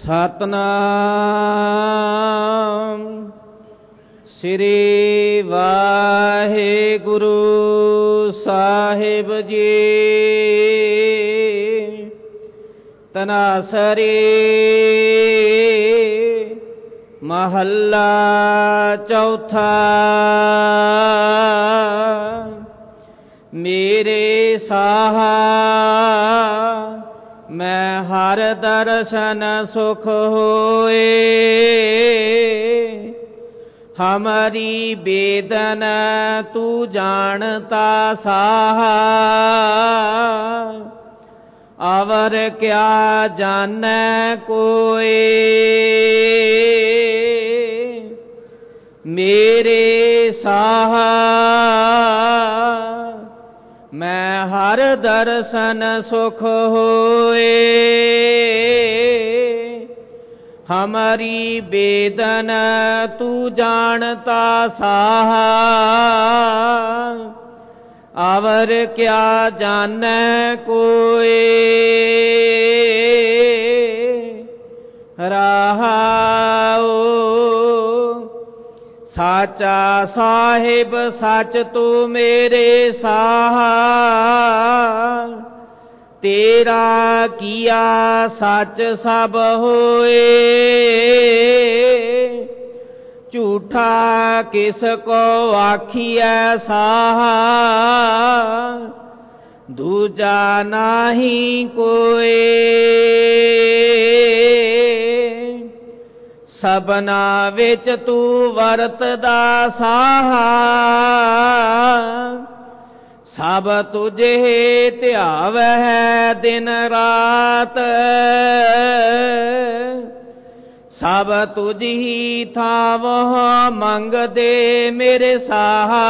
ਸਤਨਾਮ ਸ੍ਰੀ ਵਾਹਿਗੁਰੂ ਸਾਹਿਬ ਜੀ। ਤਨਾਸਰੀ ਮਹੱਲਾ ਚੌਥਾ। ਮੇਰੇ ਸਾਹਾ ਮੈਂ ਹਰ ਦਰਸ਼ਨ ਸੁਖ ਹੋਏ। ਹਮਾਰੀ ਬੇਦਨ ਤੂੰ ਜਾਣਤਾ ਸਾਹਾ। ਅਵਰ ਕਿਆ ਜਾਣੈ ਕੋਇ। ਮੇਰੇ ਸਾਹਾ ਮੈਂ ਹਰ ਦਰਸ਼ਨ ਸੁਖ ਹੋਏ। ਹਮਾਰੀ ਬੇਦਨ ਤੂੰ ਜਾਣਤਾ ਸਾਹਾ। ਅਵਰ ਕਿਆ ਜਾਣੈ ਕੋਇ। ਰਹਾਉ ਸਾਚਾ ਸਾਹਿਬ ਸੱਚ ਤੂੰ ਮੇਰੇ ਸਾਹਾ। ਤੇਰਾ ਕੀਆ ਸੱਚ ਸਭ ਹੋਏ। ਝੂਠਾ ਕਿਸ ਕੋ ਆਖੀਐ ਸਾਹਾ। ਦੂਜਾ ਨਾਹੀ ਕੋਇ। ਸਭਨਾ ਵਿੱਚ ਤੂੰ ਵਰਤਦਾ ਸਾਹਾ। ਸਭ ਤੁਝੇ ਧਿਆਵਹਿ ਦਿਨ ਰਾਤ। ਸਭ ਤੁਝੀ ਥਾਵਹ ਮੰਗਦੇ ਮੇਰੇ ਸਾਹਾ।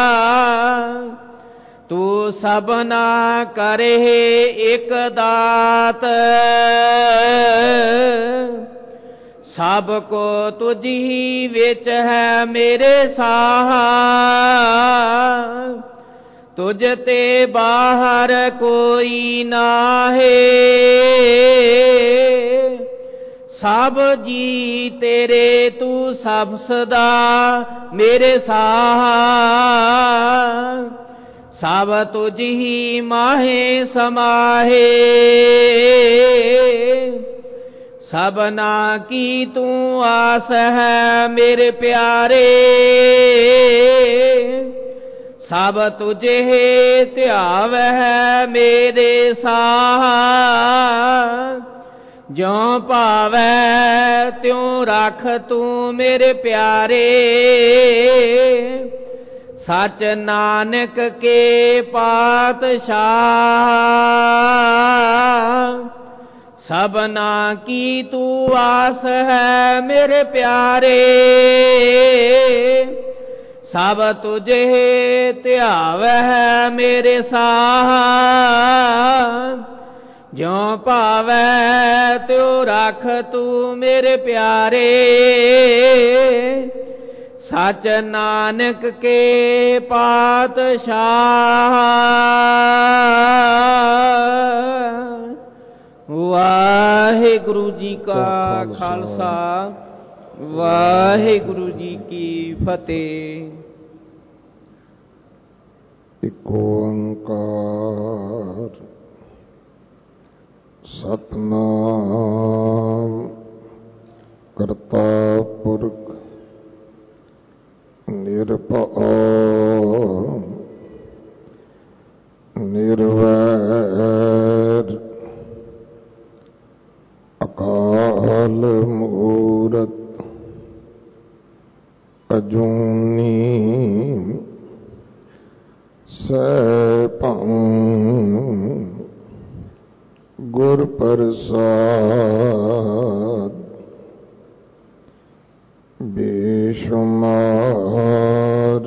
ਤੂੰ ਸਭਨਾ ਕਰਹਿ ਇਕ ਦਾਤ। ਸਭ ਕੋ ਤੁਝੀ ਵਿੱਚ ਹੈ ਮੇਰੇ ਸਾਹਾ। ਤੁਝ ਤੇ ਬਾਹਰ ਕੋਈ ਨਾਹੀ। ਸਭ ਜੀ ਤੇਰੇ ਤੂੰ ਸਭ ਸਦਾ ਮੇਰੇ ਸਾਹਾ। ਸਭ ਤੁਝੀ ਮਾਹੇ ਸਮਾਹੇ। ਸਭਨਾ ਕੀ ਤੂੰ ਆਸ ਹੈ ਮੇਰੇ ਪਿਆਰੇ। ਸਭ ਤੁਝੇ ਧਿਆਵਹਿ ਮੇਰੇ ਸਾਹਾ। ਜਿਉ ਭਾਵੈ ਤਿਉ ਰੱਖ ਤੂੰ ਮੇਰੇ ਪਿਆਰੇ। ਸਚ ਨਾਨਕ ਕੇ ਪਾਤਸ਼ਾਹ। ਸਭਨਾ ਕੀ ਤੂੰ ਆਸ ਹੈ ਮੇਰੇ ਪਿਆਰੇ। ਸਭ ਤੁਝੇ ਧਿਆਵਹਿ ਮੇਰੇ ਸਾਹਾ। ਜਿਉ ਭਾਵੈ ਤਿਉ ਰੱਖ ਤੂੰ ਮੇਰੇ ਪਿਆਰੇ। ਸਚ ਨਾਨਕ ਕੇ ਪਾਤਸ਼ਾਹ। ਵਾਹਿਗੁਰੂ ਜੀ ਕਾ ਖਾਲਸਾ ਵਾਹਿਗੁਰੂ ਜੀ ਕੀ ਫਤਿਹ। ਇਕ ਓੰਕਾਰ ਸਤਿਨਾਮ ਕਰਤਾ ਪੁਰਖ ਨਿਰਭਉ ਨਿਰਵੈਰ ਅਕਾਲ ਮੂਰਤ ਅਜੂਨੀ ਸੈਭੰ ਗੁਰ ਪ੍ਰਸਾਦ। ਬੇਸ਼ੁਮਾਰ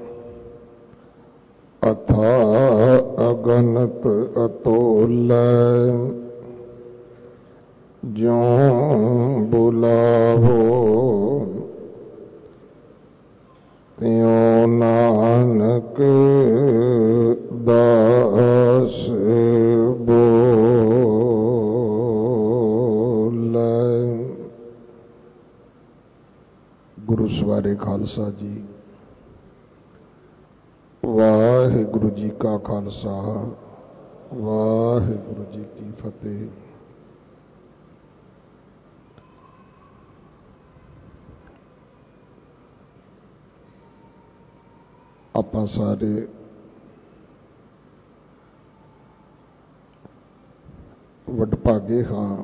ਅਥਾਹ ਅਗਨਤ ਅਤੋਲੈ। ਜਿਉ ਬੁਲਾਵੋ ਤਿਉ ਨਾਨਕ ਦਾਸ ਬੋਲੇ। सवारे खालसा जी। वाहिगुरु जी का खालसा वाहिगुरु जी की फतेह। ਆਪਾਂ ਸਾਰੇ ਵਡਭਾਗੇ ਹਾਂ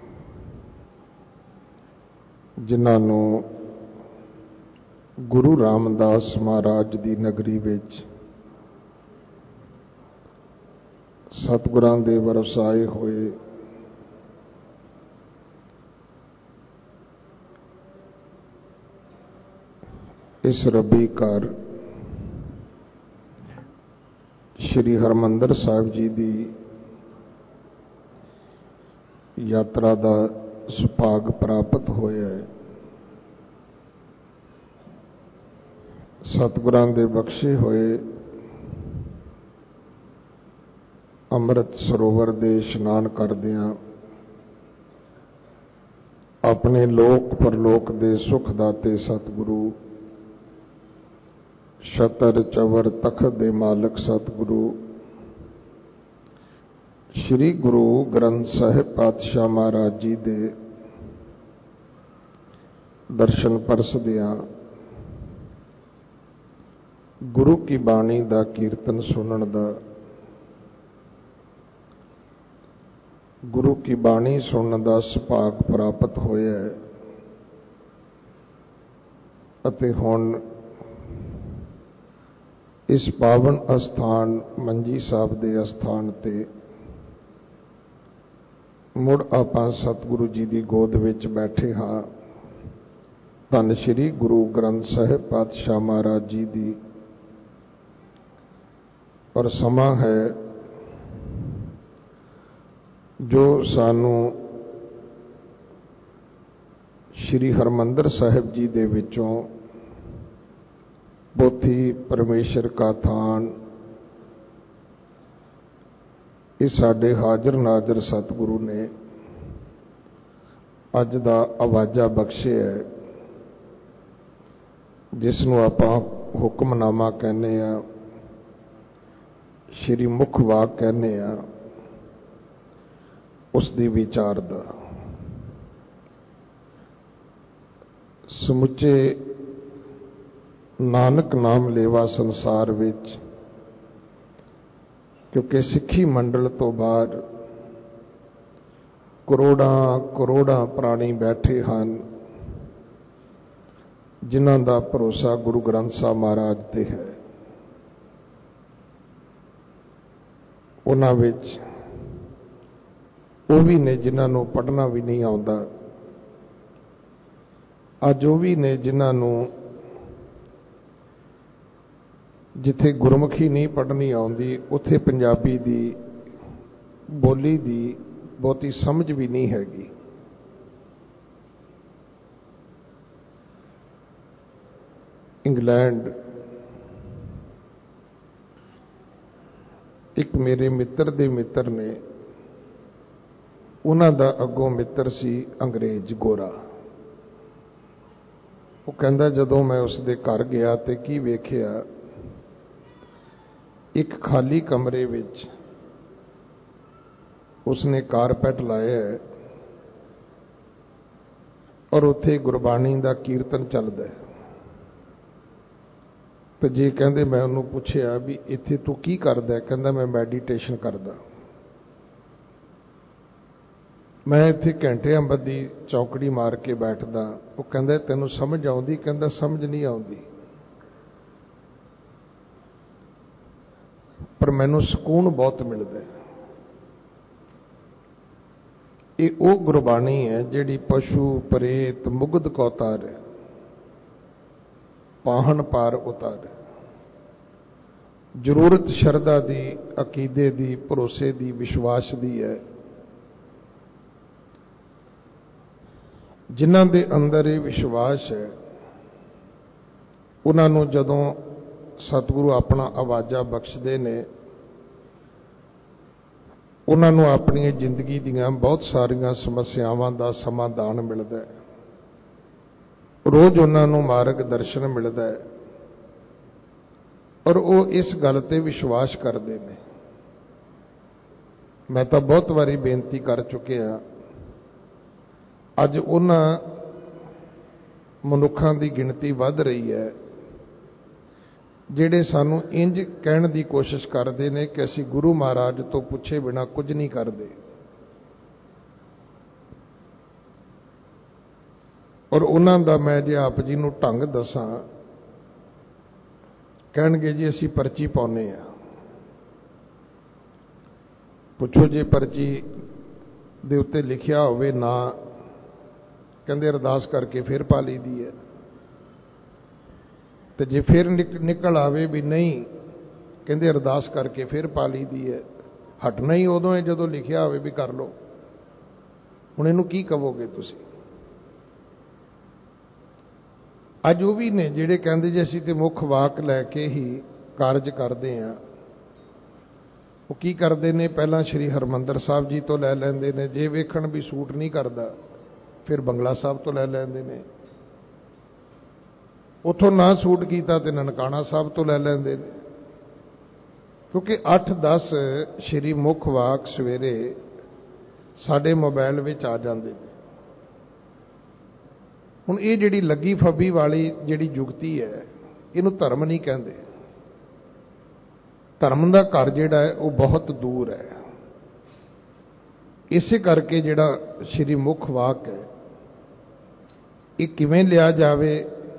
ਜਿਨ੍ਹਾਂ ਨੂੰ ਗੁਰੂ ਰਾਮਦਾਸ ਮਹਾਰਾਜ ਦੀ ਨਗਰੀ ਵਿੱਚ ਸਤਿਗੁਰਾਂ ਦੇ ਵਰਸਾਏ ਹੋਏ ਇਸ ਰੱਬੀ ਘਰ श्री हरमंदर साहिब जी की यात्रा का सुभाग प्राप्त होया है। सतगुरां दे बख्शे होए अमृत सरोवर दे इशनान करदियां अपने लोक परलोक दे सुख दाते सतगुरु छतर चवर तखत दे मालक सतगुरु श्री गुरु ग्रंथ साहिब पातशाह महाराज जी दे दर्शन परसदियां गुरु की बाणी दा कीर्तन सुनन दा गुरु की बाणी सुनन दा सुभाग प्राप्त होया है। अते हुण इस पावन अस्थान मंजी साहब के अस्थान ते मुड़ आपां सतगुरु जी की गोद विच बैठे हाँ। धन श्री गुरु ग्रंथ साहिब पातशाह महाराज जी की और समा है जो सानू श्री हरमंदर साहिब जी दे विचों पोथी परमेश्वर का थान इस साडे हाजर नाजर सतगुरु ने अज दा आवाजा बख्शे है जिसनों आपां हुक्मनामा कहने आ श्री मुख वाक कहने आ उस दी विचार दा समुचे नानक नाम लेवा संसार विच क्योंकि सिक्खी मंडल तो बाहर करोड़ा करोड़ा प्राणी बैठे हैं जिन्हां दा भरोसा गुरु ग्रंथ साहब महाराज ते है। उन्हां विच वो भी ने जिन्हां नूं पढ़ना भी नहीं आउंदा, अज वो भी ने जिन्हां नूं जिथे गुरमुखी नहीं पढ़नी आउंदी उत्थे पंजाबी दी बोली दी बहुती समझ भी नहीं हैगी। इंग्लैंड एक मेरे मित्र दे मित्र ने उन्हां दा अगों मित्र सी अंग्रेज गोरा। वो कहंदा जदों मैं उसदे घर गया ते की वेखिया एक खाली कमरे विच उसने कारपेट लाया है और उत्थे गुरबाणी दा कीर्तन चलदा है। तो जे कहंदे मैं उन्होंने पूछया भी इत्थे तू की करदा? कहंदा मैं मैਡੀਟੇਸ਼ਨ करदा। मैं इत्थे घंटियां बद्धी चौकड़ी मार के बैठदा। वो कहंदा तैनूं समझ आउंदी? कहंदा समझ नहीं आउंदी पर मैनूं सुकून बहुत मिलता है। ये वो गुरबाणी है जिहड़ी पशु प्रेत मुग्ध को उतारे पाहन पार उतारे। जरूरत शरदा दी अकीदे दी भरोसे दी विश्वास दी है। जिन्हां दे अंदर ये विश्वास है उन्हां नूं जदों सतगुरु अपना आवाजा बख्शदे ने उन्हां नूं अपनी जिंदगी दीयां बहुत सारियां समस्यावां दा समाधान मिलदा है। रोज उन्होंने मार्ग दर्शन मिलता है और वो इस गल ते विश्वास करते हैं। मैं तो बहुत बारी बेनती कर चुके हाँ, अज उन्हां मनुखां दी गिनती वध रही है ਜਿਹੜੇ ਸਾਨੂੰ इंज कहण दी कोशिश करते हैं कि असीं गुरु महाराज तो पुछे बिना कुछ नहीं करते। और उन्हां दा मैं जे आप जी नूं ढंग दसां, कहणगे जी असीं पर्ची पाउने आ। पुछो जे पर्ची दे उत्ते लिखिया होवे ना, कहंदे अरदास करके फिर पा लईदी है। तो जे फिर निकल आवे भी नहीं, कहंदे अरदास करके फिर पा लईदी है। हटना ही उदों है जदों लिखिया होवे भी कर लो। हुण इहनूं की कहोगे तुसीं? अज वो भी ने जिहड़े कहंदे जे असीं ते मुख वाक लैके ही कारज करदे हां। वो की करदे ने, पहलां श्री हरमंदर साहब जी तो लै लैंदे ने, जे वेखण भी सूट नहीं करदा फिर बंगला साहब तो लै लैंदे ने, उथों ना सूट कीता ते ननकाणा साहब तो लै लैंदे ने। क्योंकि 8-10 श्री मुख वाक सवेरे साडे मोबाइल विच आ जांदे ने। हुण ये जिहड़ी लगी फबी वाली जिहड़ी जुगती है, इहनूं धर्म नहीं कहंदे। धर्म दा घर जिहड़ा है वो बहुत दूर है। इसे करके जिहड़ा श्री मुख वाक है, ये किवें लिया जावे,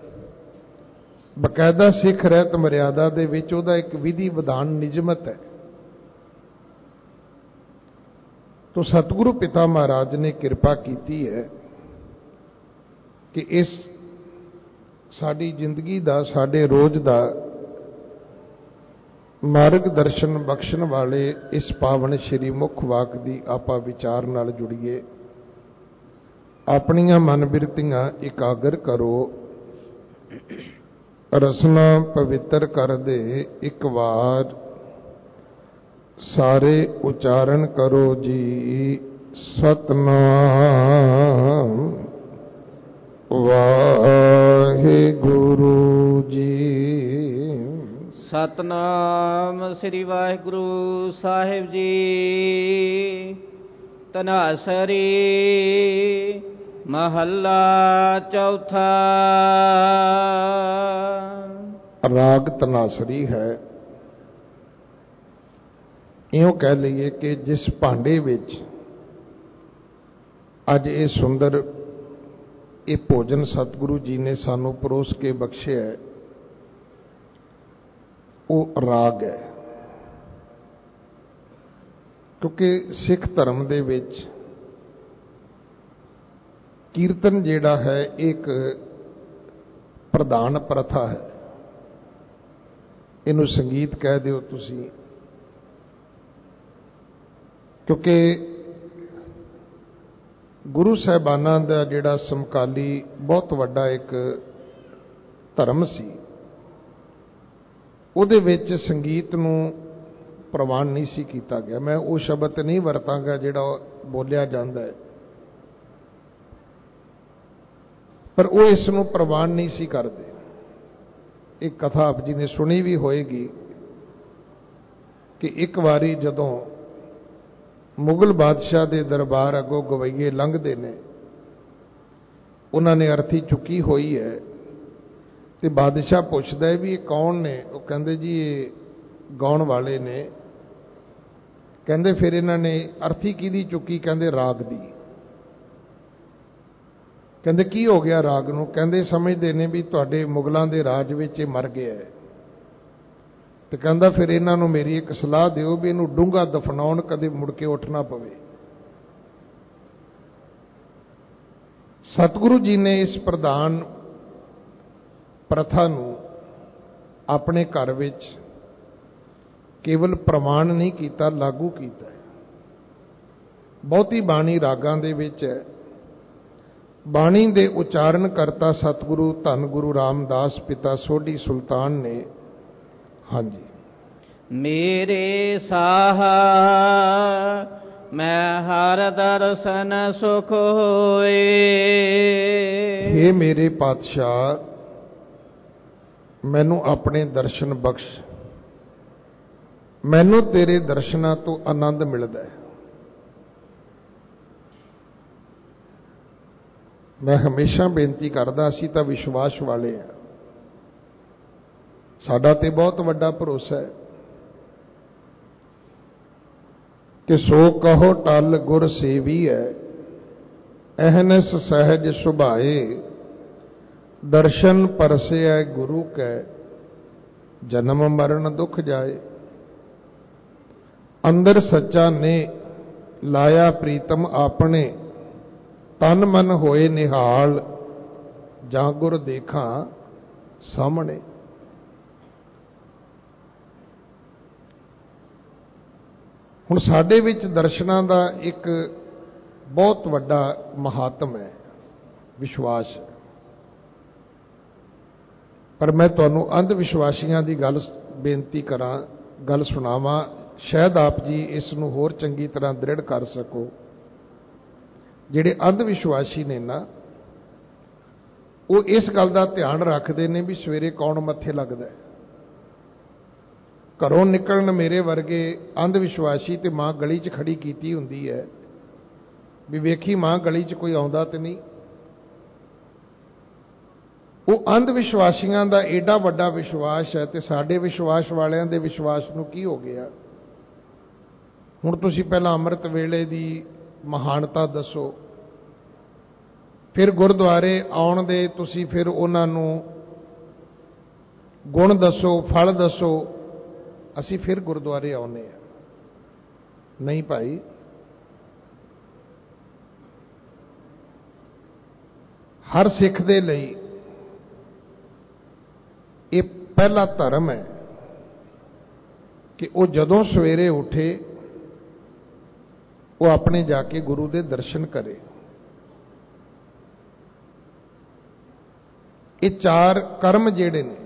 बकायदा सिख रहत मर्यादा दे विच उहदा एक विधि विधान निजमत है। तो सतगुरु पिता महाराज ने कृपा कीती है कि इस साडी जिंदगी दा, साडे रोज दा मार्ग दर्शन बख्शण वाले इस पावन श्री मुख वाक दी आपां विचार नाल जुड़ीए। अपनियां मन बिरतियां एकागर करो, रसना पवित्र कर दे एक बार, सारे उचारण करो जी सतनाम वाहिगुरु जी। सतनाम श्री वाहिगुरु साहिब जी। तनासरी महला चौथा। राग तनासरी है। इयों कह लीए कि जिस भांडे विच अज ये सुंदर ये भोजन सतगुरु जी ने सानू परोस के बख्शे है, वो राग है। क्योंकि सिख धर्म दे विच कीर्तन जिहड़ा है एक प्रधान प्रथा है। इनू संगीत कह दिओ तुसीं, क्योंकि गुरु साहिबानां दा जिहड़ा समकाली बहुत वड्डा एक धर्म सी, उहदे विच संगीत नूं प्रवान नहीं सी कीता गया। मैं वो शब्द नहीं वरतांगा जिहड़ा बोलिया जांदा है, पर वो इस नूं प्रवान नहीं सी करदे। एक कथा आप जी ने सुनी भी होएगी कि एक बारी जदों मुगल बादशाह दे दरबार अगों गवैये लंघदे ने, उन्होंने अर्थी चुकी हुई है, तो बादशाह पुछदा है भी ये कौन ने? वो कहंदे जी ये गाउण वाले ने। कहंदे फिर इन्होंने अर्थी किहदी चुकी? कहंदे राग दी। कहंदे की हो गया राग नूं? कहंदे समझदे ने भी तुहाडे मुगलों के राज विच मर गया है। तो कहंदा फिर इन्हां नूं मेरी एक सलाह दिओ भी इहनूं डूंगा दफनाउण, कदे मुड़ के उठ ना पवे। सतगुरु जी ने इस प्रधान प्रथा नूं अपने घर विच केवल प्रमाण नहीं कीता, लागू कीता है। बहुती बाणी रागां दे विच है। बाणी दे उचारण करता सतगुरु धन गुरु रामदास पिता सोढ़ी सुल्तान ने। हाँ जी। मेरे साहा ਮੈਂ ਹਰ ਦਰਸ਼ਨ ਸੁਖ ਹੋਏ। हे ਮੇਰੇ ਪਾਤਸ਼ਾਹ, ਮੈਨੂੰ ਆਪਣੇ ਦਰਸ਼ਨ ਬਖਸ਼। ਮੈਨੂੰ ਤੇਰੇ ਦਰਸ਼ਨਾਂ ਤੋਂ ਆਨੰਦ ਮਿਲਦਾ ਹੈ। ਮੈਂ ਹਮੇਸ਼ਾ ਬੇਨਤੀ ਕਰਦਾ, ਅਸੀਂ ਤਾਂ ਵਿਸ਼ਵਾਸ ਵਾਲੇ ਹਾਂ, ਸਾਡਾ ਤੇ ਬਹੁਤ ਵੱਡਾ ਭਰੋਸਾ ਹੈ ਕਿ ਸੋ ਕਹੋ ਟਲ ਗੁਰ ਸੇਵੀ ਹੈ, ਅਹਨਸ ਸਹਿਜ ਸੁਭਾਏ। ਦਰਸ਼ਨ ਪਰਸਿਐ ਗੁਰੂ ਕੈ, ਜਨਮ ਮਰਨ ਦੁਖ ਜਾਏ। ਅੰਦਰ ਸੱਚਾ ਨੇ ਲਾਇਆ ਪ੍ਰੀਤਮ ਆਪਣੇ, ਤਨ ਮਨ ਹੋਏ ਨਿਹਾਲ। ਜਾਂ ਗੁਰ ਦੇਖਾਂ ਸਾਹਮਣੇ। ਹੁਣ ਸਾਡੇ ਵਿੱਚ ਦਰਸ਼ਨਾਂ ਦਾ ਇੱਕ ਬਹੁਤ ਵੱਡਾ ਮਹਾਤਮ ਹੈ, ਵਿਸ਼ਵਾਸ। ਪਰ ਮੈਂ ਤੁਹਾਨੂੰ ਅੰਧ ਵਿਸ਼ਵਾਸੀਆਂ ਦੀ ਗੱਲ ਬੇਨਤੀ ਕਰਾਂ, ਗੱਲ ਸੁਣਾਵਾਂ, ਸ਼ਾਇਦ ਆਪ ਜੀ ਇਸ ਨੂੰ ਹੋਰ ਚੰਗੀ ਤਰ੍ਹਾਂ ਦ੍ਰਿੜ ਕਰ ਸਕੋ। ਜਿਹੜੇ ਅੰਧ ਵਿਸ਼ਵਾਸੀ ਨੇ ਨਾ, ਉਹ ਇਸ ਗੱਲ ਦਾ ਧਿਆਨ ਰੱਖਦੇ ਨੇ ਵੀ ਸਵੇਰੇ ਕੌਣ ਮੱਥੇ ਲੱਗਦਾ। ਘਰੋਂ ਨਿਕਲਣ ਮੇਰੇ ਵਰਗੇ ਅੰਧ ਵਿਸ਼ਵਾਸੀ ਤੇ ਮਾਂ ਗਲੀ 'ਚ ਖੜੀ ਕੀਤੀ ਹੁੰਦੀ ਹੈ ਵੀ ਵੇਖੀ ਮਾਂ ਗਲੀ 'ਚ ਕੋਈ ਆਉਂਦਾ ਤੇ ਨਹੀਂ। ਉਹ ਅੰਧ ਵਿਸ਼ਵਾਸੀਆਂ ਦਾ ਏਡਾ ਵੱਡਾ ਵਿਸ਼ਵਾਸ ਹੈ ਤੇ ਸਾਡੇ ਵਿਸ਼ਵਾਸ ਵਾਲਿਆਂ ਦੇ ਵਿਸ਼ਵਾਸ ਨੂੰ ਕੀ ਹੋ ਗਿਆ। ਹੁਣ ਤੁਸੀਂ ਪਹਿਲਾਂ ਅੰਮ੍ਰਿਤ ਵੇਲੇ ਦੀ ਮਹਾਨਤਾ ਦੱਸੋ, ਫਿਰ ਗੁਰਦੁਆਰੇ ਆਉਣ ਦੇ ਤੁਸੀਂ ਫਿਰ ਉਹਨਾਂ ਨੂੰ ਗੁਣ ਦੱਸੋ, ਫਲ ਦੱਸੋ, ਅਸੀਂ ਫਿਰ ਗੁਰਦੁਆਰੇ ਆਉਂਦੇ ਹਾਂ। ਨਹੀਂ ਭਾਈ, ਹਰ ਸਿੱਖ ਦੇ ਲਈ ਇਹ ਪਹਿਲਾ ਧਰਮ ਹੈ ਕਿ ਉਹ ਜਦੋਂ ਸਵੇਰੇ ਉੱਠੇ ਉਹ ਆਪਣੇ ਜਾ ਕੇ ਗੁਰੂ ਦੇ ਦਰਸ਼ਨ ਕਰੇ। ਇਹ ਚਾਰ ਕਰਮ ਜਿਹੜੇ ਨੇ,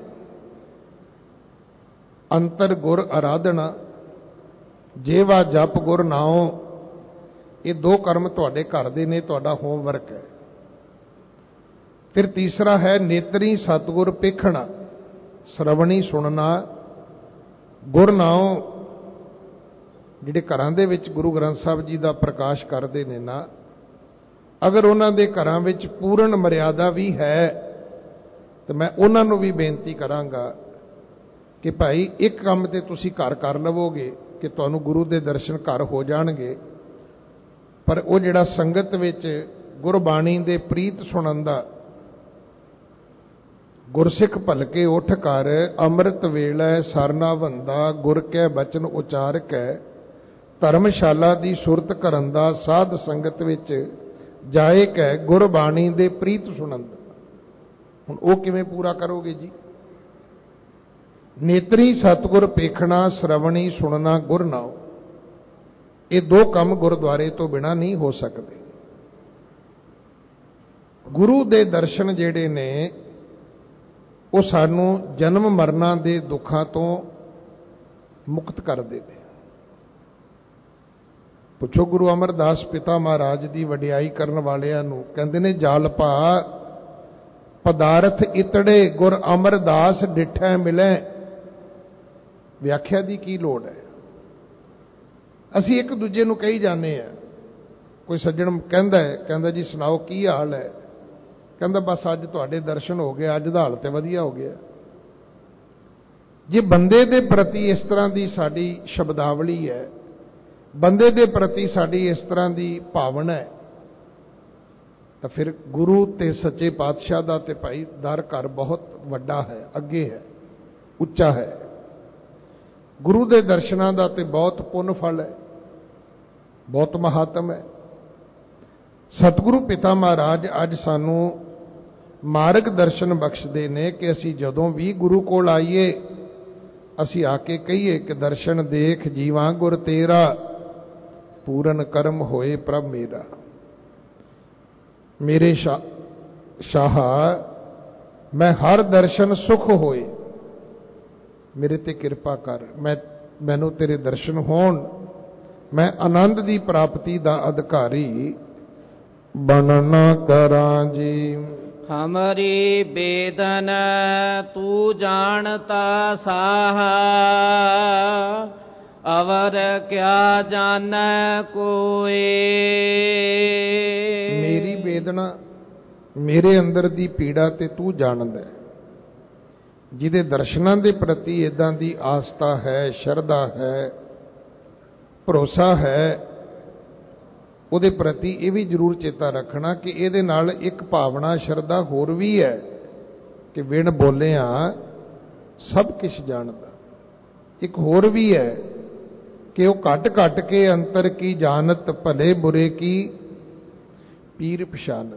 ਅੰਤਰ ਗੁਰ ਆਰਾਧਨਾ, ਜੇਵਾ ਜਪ ਗੁਰ ਨਾਉ, ਇਹ ਦੋ ਕਰਮ ਤੁਹਾਡੇ ਘਰ ਦੇ ਨੇ, ਤੁਹਾਡਾ ਹੋਮਵਰਕ ਹੈ। ਫਿਰ ਤੀਸਰਾ ਹੈ ਨੇਤਰੀ ਸਤਿਗੁਰ ਪੇਖਣਾ, ਸ਼ਰਵਣੀ ਸੁਣਨਾ, ਗੁਰ ਨਾਉ। ਜਿਹੜੇ ਘਰਾਂ ਦੇ ਵਿੱਚ ਗੁਰੂ ਗ੍ਰੰਥ ਸਾਹਿਬ ਜੀ ਦਾ ਪ੍ਰਕਾਸ਼ ਕਰਦੇ ਨੇ ਨਾ, ਅਗਰ ਉਹਨਾਂ ਦੇ ਘਰਾਂ ਵਿੱਚ ਪੂਰਨ ਮਰਿਆਦਾ ਵੀ ਹੈ ਤੇ ਮੈਂ ਉਹਨਾਂ ਨੂੰ ਵੀ ਬੇਨਤੀ ਕਰਾਂਗਾ ਕਿ ਭਾਈ ਇੱਕ ਕੰਮ ਤੇ ਤੁਸੀਂ ਘਰ ਕਰ ਲਵੋਗੇ ਕਿ ਤੁਹਾਨੂੰ ਗੁਰੂ ਦੇ ਦਰਸ਼ਨ ਘਰ ਹੋ ਜਾਣਗੇ, ਪਰ ਉਹ ਜਿਹੜਾ ਸੰਗਤ ਵਿੱਚ ਗੁਰਬਾਣੀ ਦੇ ਪ੍ਰੀਤ ਸੁਣਨ ਦਾ, ਗੁਰਸਿੱਖ ਭਲਕੇ ਉੱਠ ਕਰ ਅੰਮ੍ਰਿਤ ਵੇਲੇ ਸਰਨਾ ਬੰਦਾ, ਗੁਰ ਕੈ ਬਚਨ ਉਚਾਰ ਕੈ ਧਰਮਸ਼ਾਲਾ ਦੀ ਸੁਰਤ ਕਰਨ ਦਾ, ਸਾਧ ਸੰਗਤ ਵਿੱਚ ਜਾਏ ਕੈ ਗੁਰਬਾਣੀ ਦੇ ਪ੍ਰੀਤ ਸੁਣਨ ਦਾ। ਹੁਣ ਉਹ ਕਿਵੇਂ ਪੂਰਾ ਕਰੋਗੇ ਜੀ। ਨੇਤਰੀ ਸਤਿਗੁਰ ਪੇਖਣਾ, ਸ਼ਰਵਣੀ ਸੁਣਨਾ, ਗੁਰ ਨਾਉ, ਇਹ ਦੋ ਕੰਮ ਗੁਰਦੁਆਰੇ ਤੋਂ ਬਿਨਾਂ ਨਹੀਂ ਹੋ ਸਕਦੇ। ਗੁਰੂ ਦੇ ਦਰਸ਼ਨ ਜਿਹੜੇ ਨੇ ਉਹ ਸਾਨੂੰ ਜਨਮ ਮਰਨਾਂ ਦੇ ਦੁੱਖਾਂ ਤੋਂ ਮੁਕਤ ਕਰਦੇ ਨੇ। ਪੁੱਛੋ ਗੁਰੂ ਅਮਰਦਾਸ ਪਿਤਾ ਮਹਾਰਾਜ ਦੀ ਵਡਿਆਈ ਕਰਨ ਵਾਲਿਆਂ ਨੂੰ, ਕਹਿੰਦੇ ਨੇ ਜਲ ਭਾ ਪਦਾਰਥ ਇਤੜੇ, ਗੁਰ ਅਮਰਦਾਸ ਡਿਠੈ ਮਿਲੇ। ਵਿਆਖਿਆ ਦੀ ਕੀ ਲੋੜ ਹੈ। ਅਸੀਂ ਇੱਕ ਦੂਜੇ ਨੂੰ ਕਹੀ ਜਾਂਦੇ ਆ, ਕੋਈ ਸੱਜਣ ਕਹਿੰਦਾ ਜੀ ਸੁਣਾਓ ਕੀ ਹਾਲ ਹੈ, ਕਹਿੰਦਾ ਬਸ ਅੱਜ ਤੁਹਾਡੇ ਦਰਸ਼ਨ ਹੋ ਗਏ, ਅੱਜ ਦਾ ਹਾਲ ਤੇ ਵਧੀਆ ਹੋ ਗਿਆ। ਜੇ ਬੰਦੇ ਦੇ ਪ੍ਰਤੀ ਇਸ ਤਰ੍ਹਾਂ ਦੀ ਸਾਡੀ ਸ਼ਬਦਾਵਲੀ ਹੈ, ਬੰਦੇ ਦੇ ਪ੍ਰਤੀ ਸਾਡੀ ਇਸ ਤਰ੍ਹਾਂ ਦੀ ਭਾਵਨਾ ਹੈ, ਤਾਂ ਫਿਰ ਗੁਰੂ ਤੇ ਸੱਚੇ ਪਾਤਸ਼ਾਹ ਦਾ ਤੇ ਭਾਈ ਦਰ ਘਰ ਬਹੁਤ ਵੱਡਾ ਹੈ, ਅੱਗੇ ਹੈ, ਉੱਚਾ ਹੈ। ਗੁਰੂ ਦੇ ਦਰਸ਼ਨਾਂ ਦਾ ਤੇ ਬਹੁਤ ਪੁੰਨ ਫਲ ਹੈ, ਬਹੁਤ ਮਹਾਤਮ ਹੈ। ਸਤਿਗੁਰੂ ਪਿਤਾ ਮਹਾਰਾਜ ਅੱਜ ਸਾਨੂੰ ਮਾਰਗ ਦਰਸ਼ਨ ਬਖਸ਼ਦੇ ਨੇ ਕਿ ਅਸੀਂ ਜਦੋਂ ਵੀ ਗੁਰੂ ਕੋਲ ਆਈਏ ਅਸੀਂ ਆ ਕੇ ਕਹੀਏ ਕਿ ਦਰਸ਼ਨ ਦੇਖ ਜੀਵਾਂ ਗੁਰ ਤੇਰਾ, ਪੂਰਨ ਕਰਮ ਹੋਏ ਪ੍ਰਭ ਮੇਰਾ। ਮੇਰੇ ਸ਼ਾਹ ਮੈਂ ਹਰ ਦਰਸ਼ਨ ਸੁਖ ਹੋਏ, ਮੇਰੇ ਤੇ ਕਿਰਪਾ ਕਰ, ਮੈਨੂੰ ਤੇਰੇ ਦਰਸ਼ਨ ਹੋਣ ਮੈਂ ਆਨੰਦ ਦੀ ਪ੍ਰਾਪਤੀ ਦਾ ਅਧਿਕਾਰੀ ਬਣਨਾ ਕਰਾਂ ਜੀ। ਹਮਰੀ ਬੇਦਨ ਤੂੰ ਜਾਣਤਾ ਸਾਹਾ, ਅਵਰ ਕਿਆ ਜਾਣੈ ਕੋਏ। ਮੇਰੀ ਵੇਦਨਾ, ਮੇਰੇ ਅੰਦਰ ਦੀ ਪੀੜਾ ਤੇ ਤੂੰ ਜਾਣਦਾ। ਜਿਹਦੇ ਦਰਸ਼ਨਾਂ ਦੇ ਪ੍ਰਤੀ ਇਦਾਂ ਦੀ ਆਸਥਾ ਹੈ, ਸ਼ਰਧਾ ਹੈ, ਭਰੋਸਾ ਹੈ, ਉਹਦੇ ਪ੍ਰਤੀ ਇਹ ਵੀ ਜ਼ਰੂਰ ਚੇਤਾ ਰੱਖਣਾ ਕਿ ਇਹਦੇ ਨਾਲ ਇੱਕ ਭਾਵਨਾ, ਸ਼ਰਧਾ ਹੋਰ ਵੀ ਹੈ ਕਿ ਬਿਨ ਬੋਲਿਆਂ ਸਭ ਕੁਝ ਜਾਣਦਾ। ਇੱਕ ਹੋਰ ਵੀ ਹੈ ਕਿ ਉਹ ਘਟ ਘਟ ਕੇ ਅੰਤਰ ਕੀ ਜਾਣਤ, ਭਲੇ ਬੁਰੇ ਕੀ ਪੀਰ ਪਛਾਨਤ।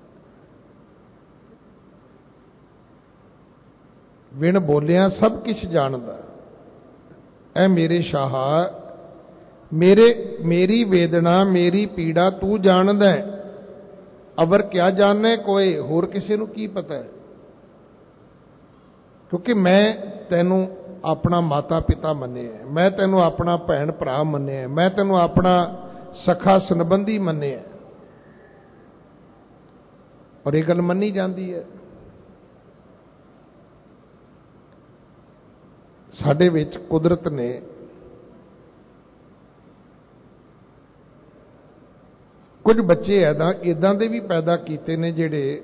ਬਿਨ ਬੋਲਿਆਂ ਸਭ ਕੁਝ ਜਾਣਦਾ। ਐ ਮੇਰੇ ਸ਼ਾਹ, ਮੇਰੀ ਵੇਦਨਾ, ਮੇਰੀ ਪੀੜਾ ਤੂੰ ਜਾਣਦਾ। ਅਵਰ ਕਿਆ ਜਾਣੈ ਕੋਏ, ਹੋਰ ਕਿਸੇ ਨੂੰ ਕੀ ਪਤਾ ਹੈ? ਕਿਉਂਕਿ ਮੈਂ ਤੈਨੂੰ ਆਪਣਾ ਮਾਤਾ ਪਿਤਾ ਮੰਨਿਆ, ਮੈਂ ਤੈਨੂੰ ਆਪਣਾ ਭੈਣ ਭਰਾ ਮੰਨਿਆ, ਮੈਂ ਤੈਨੂੰ ਆਪਣਾ ਸਖਾ ਸੰਬੰਧੀ ਮੰਨਿਆ। ਔਰ ਇਹ ਗੱਲ ਮੰਨੀ ਜਾਂਦੀ ਹੈ। ਸਾਡੇ ਵਿੱਚ ਕੁਦਰਤ ਨੇ ਕੁਝ ਬੱਚੇ ਇਦਾਂ ਦੇ ਵੀ ਪੈਦਾ ਕੀਤੇ ਨੇ ਜਿਹੜੇ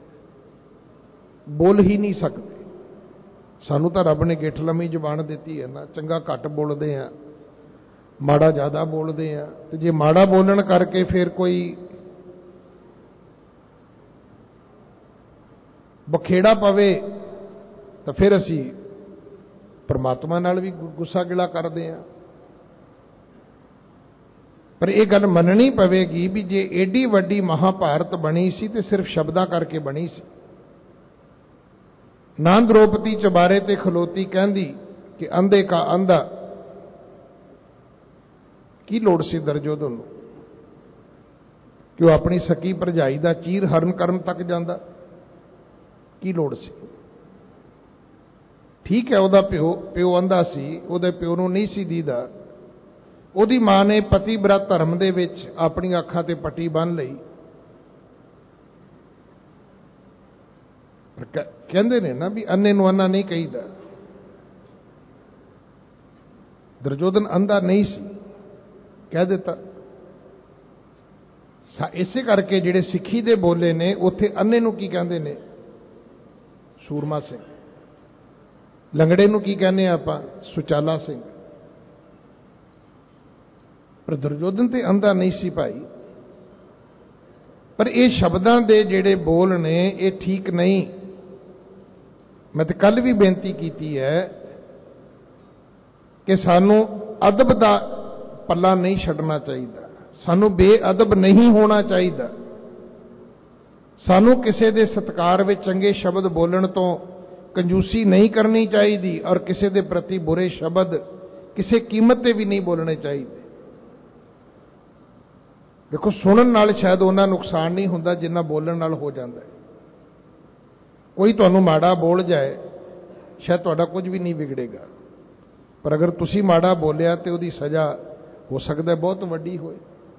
ਬੋਲ ਹੀ ਨਹੀਂ ਸਕਦੇ। ਸਾਨੂੰ ਤਾਂ ਰੱਬ ਨੇ ਗਿੱਠ ਲੰਮੀ ਜ਼ੁਬਾਨ ਦਿੱਤੀ ਹੈ ਨਾ, ਚੰਗਾ ਘੱਟ ਬੋਲਦੇ ਆ, ਮਾੜਾ ਜ਼ਿਆਦਾ ਬੋਲਦੇ ਆ। ਤੇ ਜੇ ਮਾੜਾ ਬੋਲਣ ਕਰਕੇ ਫਿਰ ਕੋਈ ਬਖੇੜਾ ਪਵੇ ਤਾਂ ਫਿਰ ਅਸੀਂ ਪਰਮਾਤਮਾ ਨਾਲ ਵੀ ਗੁੱਸਾ ਗਿਲਾ ਕਰਦੇ ਆ। ਪਰ ਇਹ ਗੱਲ ਮੰਨਣੀ ਪਵੇਗੀ ਵੀ ਜੇ ਏਡੀ ਵੱਡੀ ਮਹਾਭਾਰਤ ਬਣੀ ਸੀ ਤੇ ਸਿਰਫ ਸ਼ਬਦਾਂ ਕਰਕੇ ਬਣੀ ਸੀ। ਨਾ ਦ੍ਰੋਪਦੀ ਚਬਾਰੇ ਤੇ ਖਲੋਤੀ ਕਹਿੰਦੀ ਕਿ ਅੰਧੇ ਕਾ ਅੰਧਾ, ਕੀ ਲੋੜ ਸੀ ਦੁਰਯੋਧਨ ਨੂੰ ਕਿ ਉਹ ਆਪਣੀ ਸਕੀ ਭਰਜਾਈ ਦਾ ਚੀਰ ਹਰਨ ਕਰਨ ਤੱਕ ਜਾਂਦਾ? ਕੀ ਲੋੜ ਸੀ? ਠੀਕ ਹੈ, ਉਹਦਾ ਪਿਓ ਅੰਧਾ ਸੀ, ਉਹਦੇ ਪਿਓ ਨੂੰ ਨਹੀਂ ਸੀ ਦੀਦਾ। ਉਹਦੀ ਮਾਂ ਨੇ ਪਤੀਵਰਤ ਧਰਮ ਦੇ ਵਿੱਚ ਆਪਣੀ ਅੱਖਾਂ ਤੇ ਪੱਟੀ ਬੰਨ੍ਹ ਲਈ। ਕਹਿੰਦੇ ਨੇ ਨਾ ਵੀ ਅੰਨੇ ਨੂੰ ਅੰਨਾ ਨਹੀਂ ਕਹੀਦਾ। ਦੁਰਯੋਧਨ ਅੰਧਾ ਨਹੀਂ ਸੀ, ਕਹਿ ਦਿੱਤਾ। ਇਸੇ ਕਰਕੇ ਜਿਹੜੇ ਸਿੱਖੀ ਦੇ ਬੋਲੇ ਨੇ ਉੱਥੇ ਅੰਨੇ ਨੂੰ ਕੀ ਕਹਿੰਦੇ ਨੇ? ਸੂਰਮਾ ਸਿੰਘ। ਲੰਗੜੇ ਨੂੰ ਕੀ ਕਹਿੰਦੇ ਆ ਆਪਾਂ? ਸੁਚਾਲਾ ਸਿੰਘ। ਪਰ ਦੁਰਯੋਧਨ ਤੇ ਅੰਧਾ ਨਹੀਂ ਸੀ ਭਾਈ। ਪਰ ਇਹ ਸ਼ਬਦਾਂ ਦੇ ਜਿਹੜੇ ਬੋਲ ਨੇ ਇਹ ਠੀਕ ਨਹੀਂ। ਮੈਂ ਤੇ ਕੱਲ ਵੀ ਬੇਨਤੀ ਕੀਤੀ ਹੈ ਕਿ ਸਾਨੂੰ ਅਦਬ ਦਾ ਪੱਲਾ ਨਹੀਂ ਛੱਡਣਾ ਚਾਹੀਦਾ, ਸਾਨੂੰ ਬੇਅਦਬ ਨਹੀਂ ਹੋਣਾ ਚਾਹੀਦਾ। ਸਾਨੂੰ ਕਿਸੇ ਦੇ ਸਤਿਕਾਰ ਵਿੱਚ ਚੰਗੇ ਸ਼ਬਦ ਬੋਲਣ ਤੋਂ ਕੰਜੂਸੀ ਨਹੀਂ ਕਰਨੀ ਚਾਹੀਦੀ, ਔਰ ਕਿਸੇ ਦੇ ਪ੍ਰਤੀ ਬੁਰੇ ਸ਼ਬਦ ਕਿਸੇ ਕੀਮਤ ਤੇ ਵੀ ਨਹੀਂ ਬੋਲਣੇ ਚਾਹੀਦੇ। ਦੇਖੋ, ਸੁਣਨ ਨਾਲ ਸ਼ਾਇਦ ਉਹਨਾਂ ਨੁਕਸਾਨ ਨਹੀਂ ਹੁੰਦਾ ਜਿੰਨਾ ਬੋਲਣ ਨਾਲ ਹੋ ਜਾਂਦਾ ਹੈ। ਕੋਈ ਤੁਹਾਨੂੰ ਮਾੜਾ ਬੋਲ ਜਾਏ, ਸ਼ਾਇਦ ਤੁਹਾਡਾ ਕੁਝ ਵੀ ਨਹੀਂ ਵਿਗੜੇਗਾ, ਪਰ ਅਗਰ ਤੁਸੀਂ ਮਾੜਾ ਬੋਲਿਆ ਤੇ ਉਹਦੀ ਸਜ਼ਾ ਹੋ ਸਕਦਾ ਬਹੁਤ ਵੱਡੀ ਹੋਏ।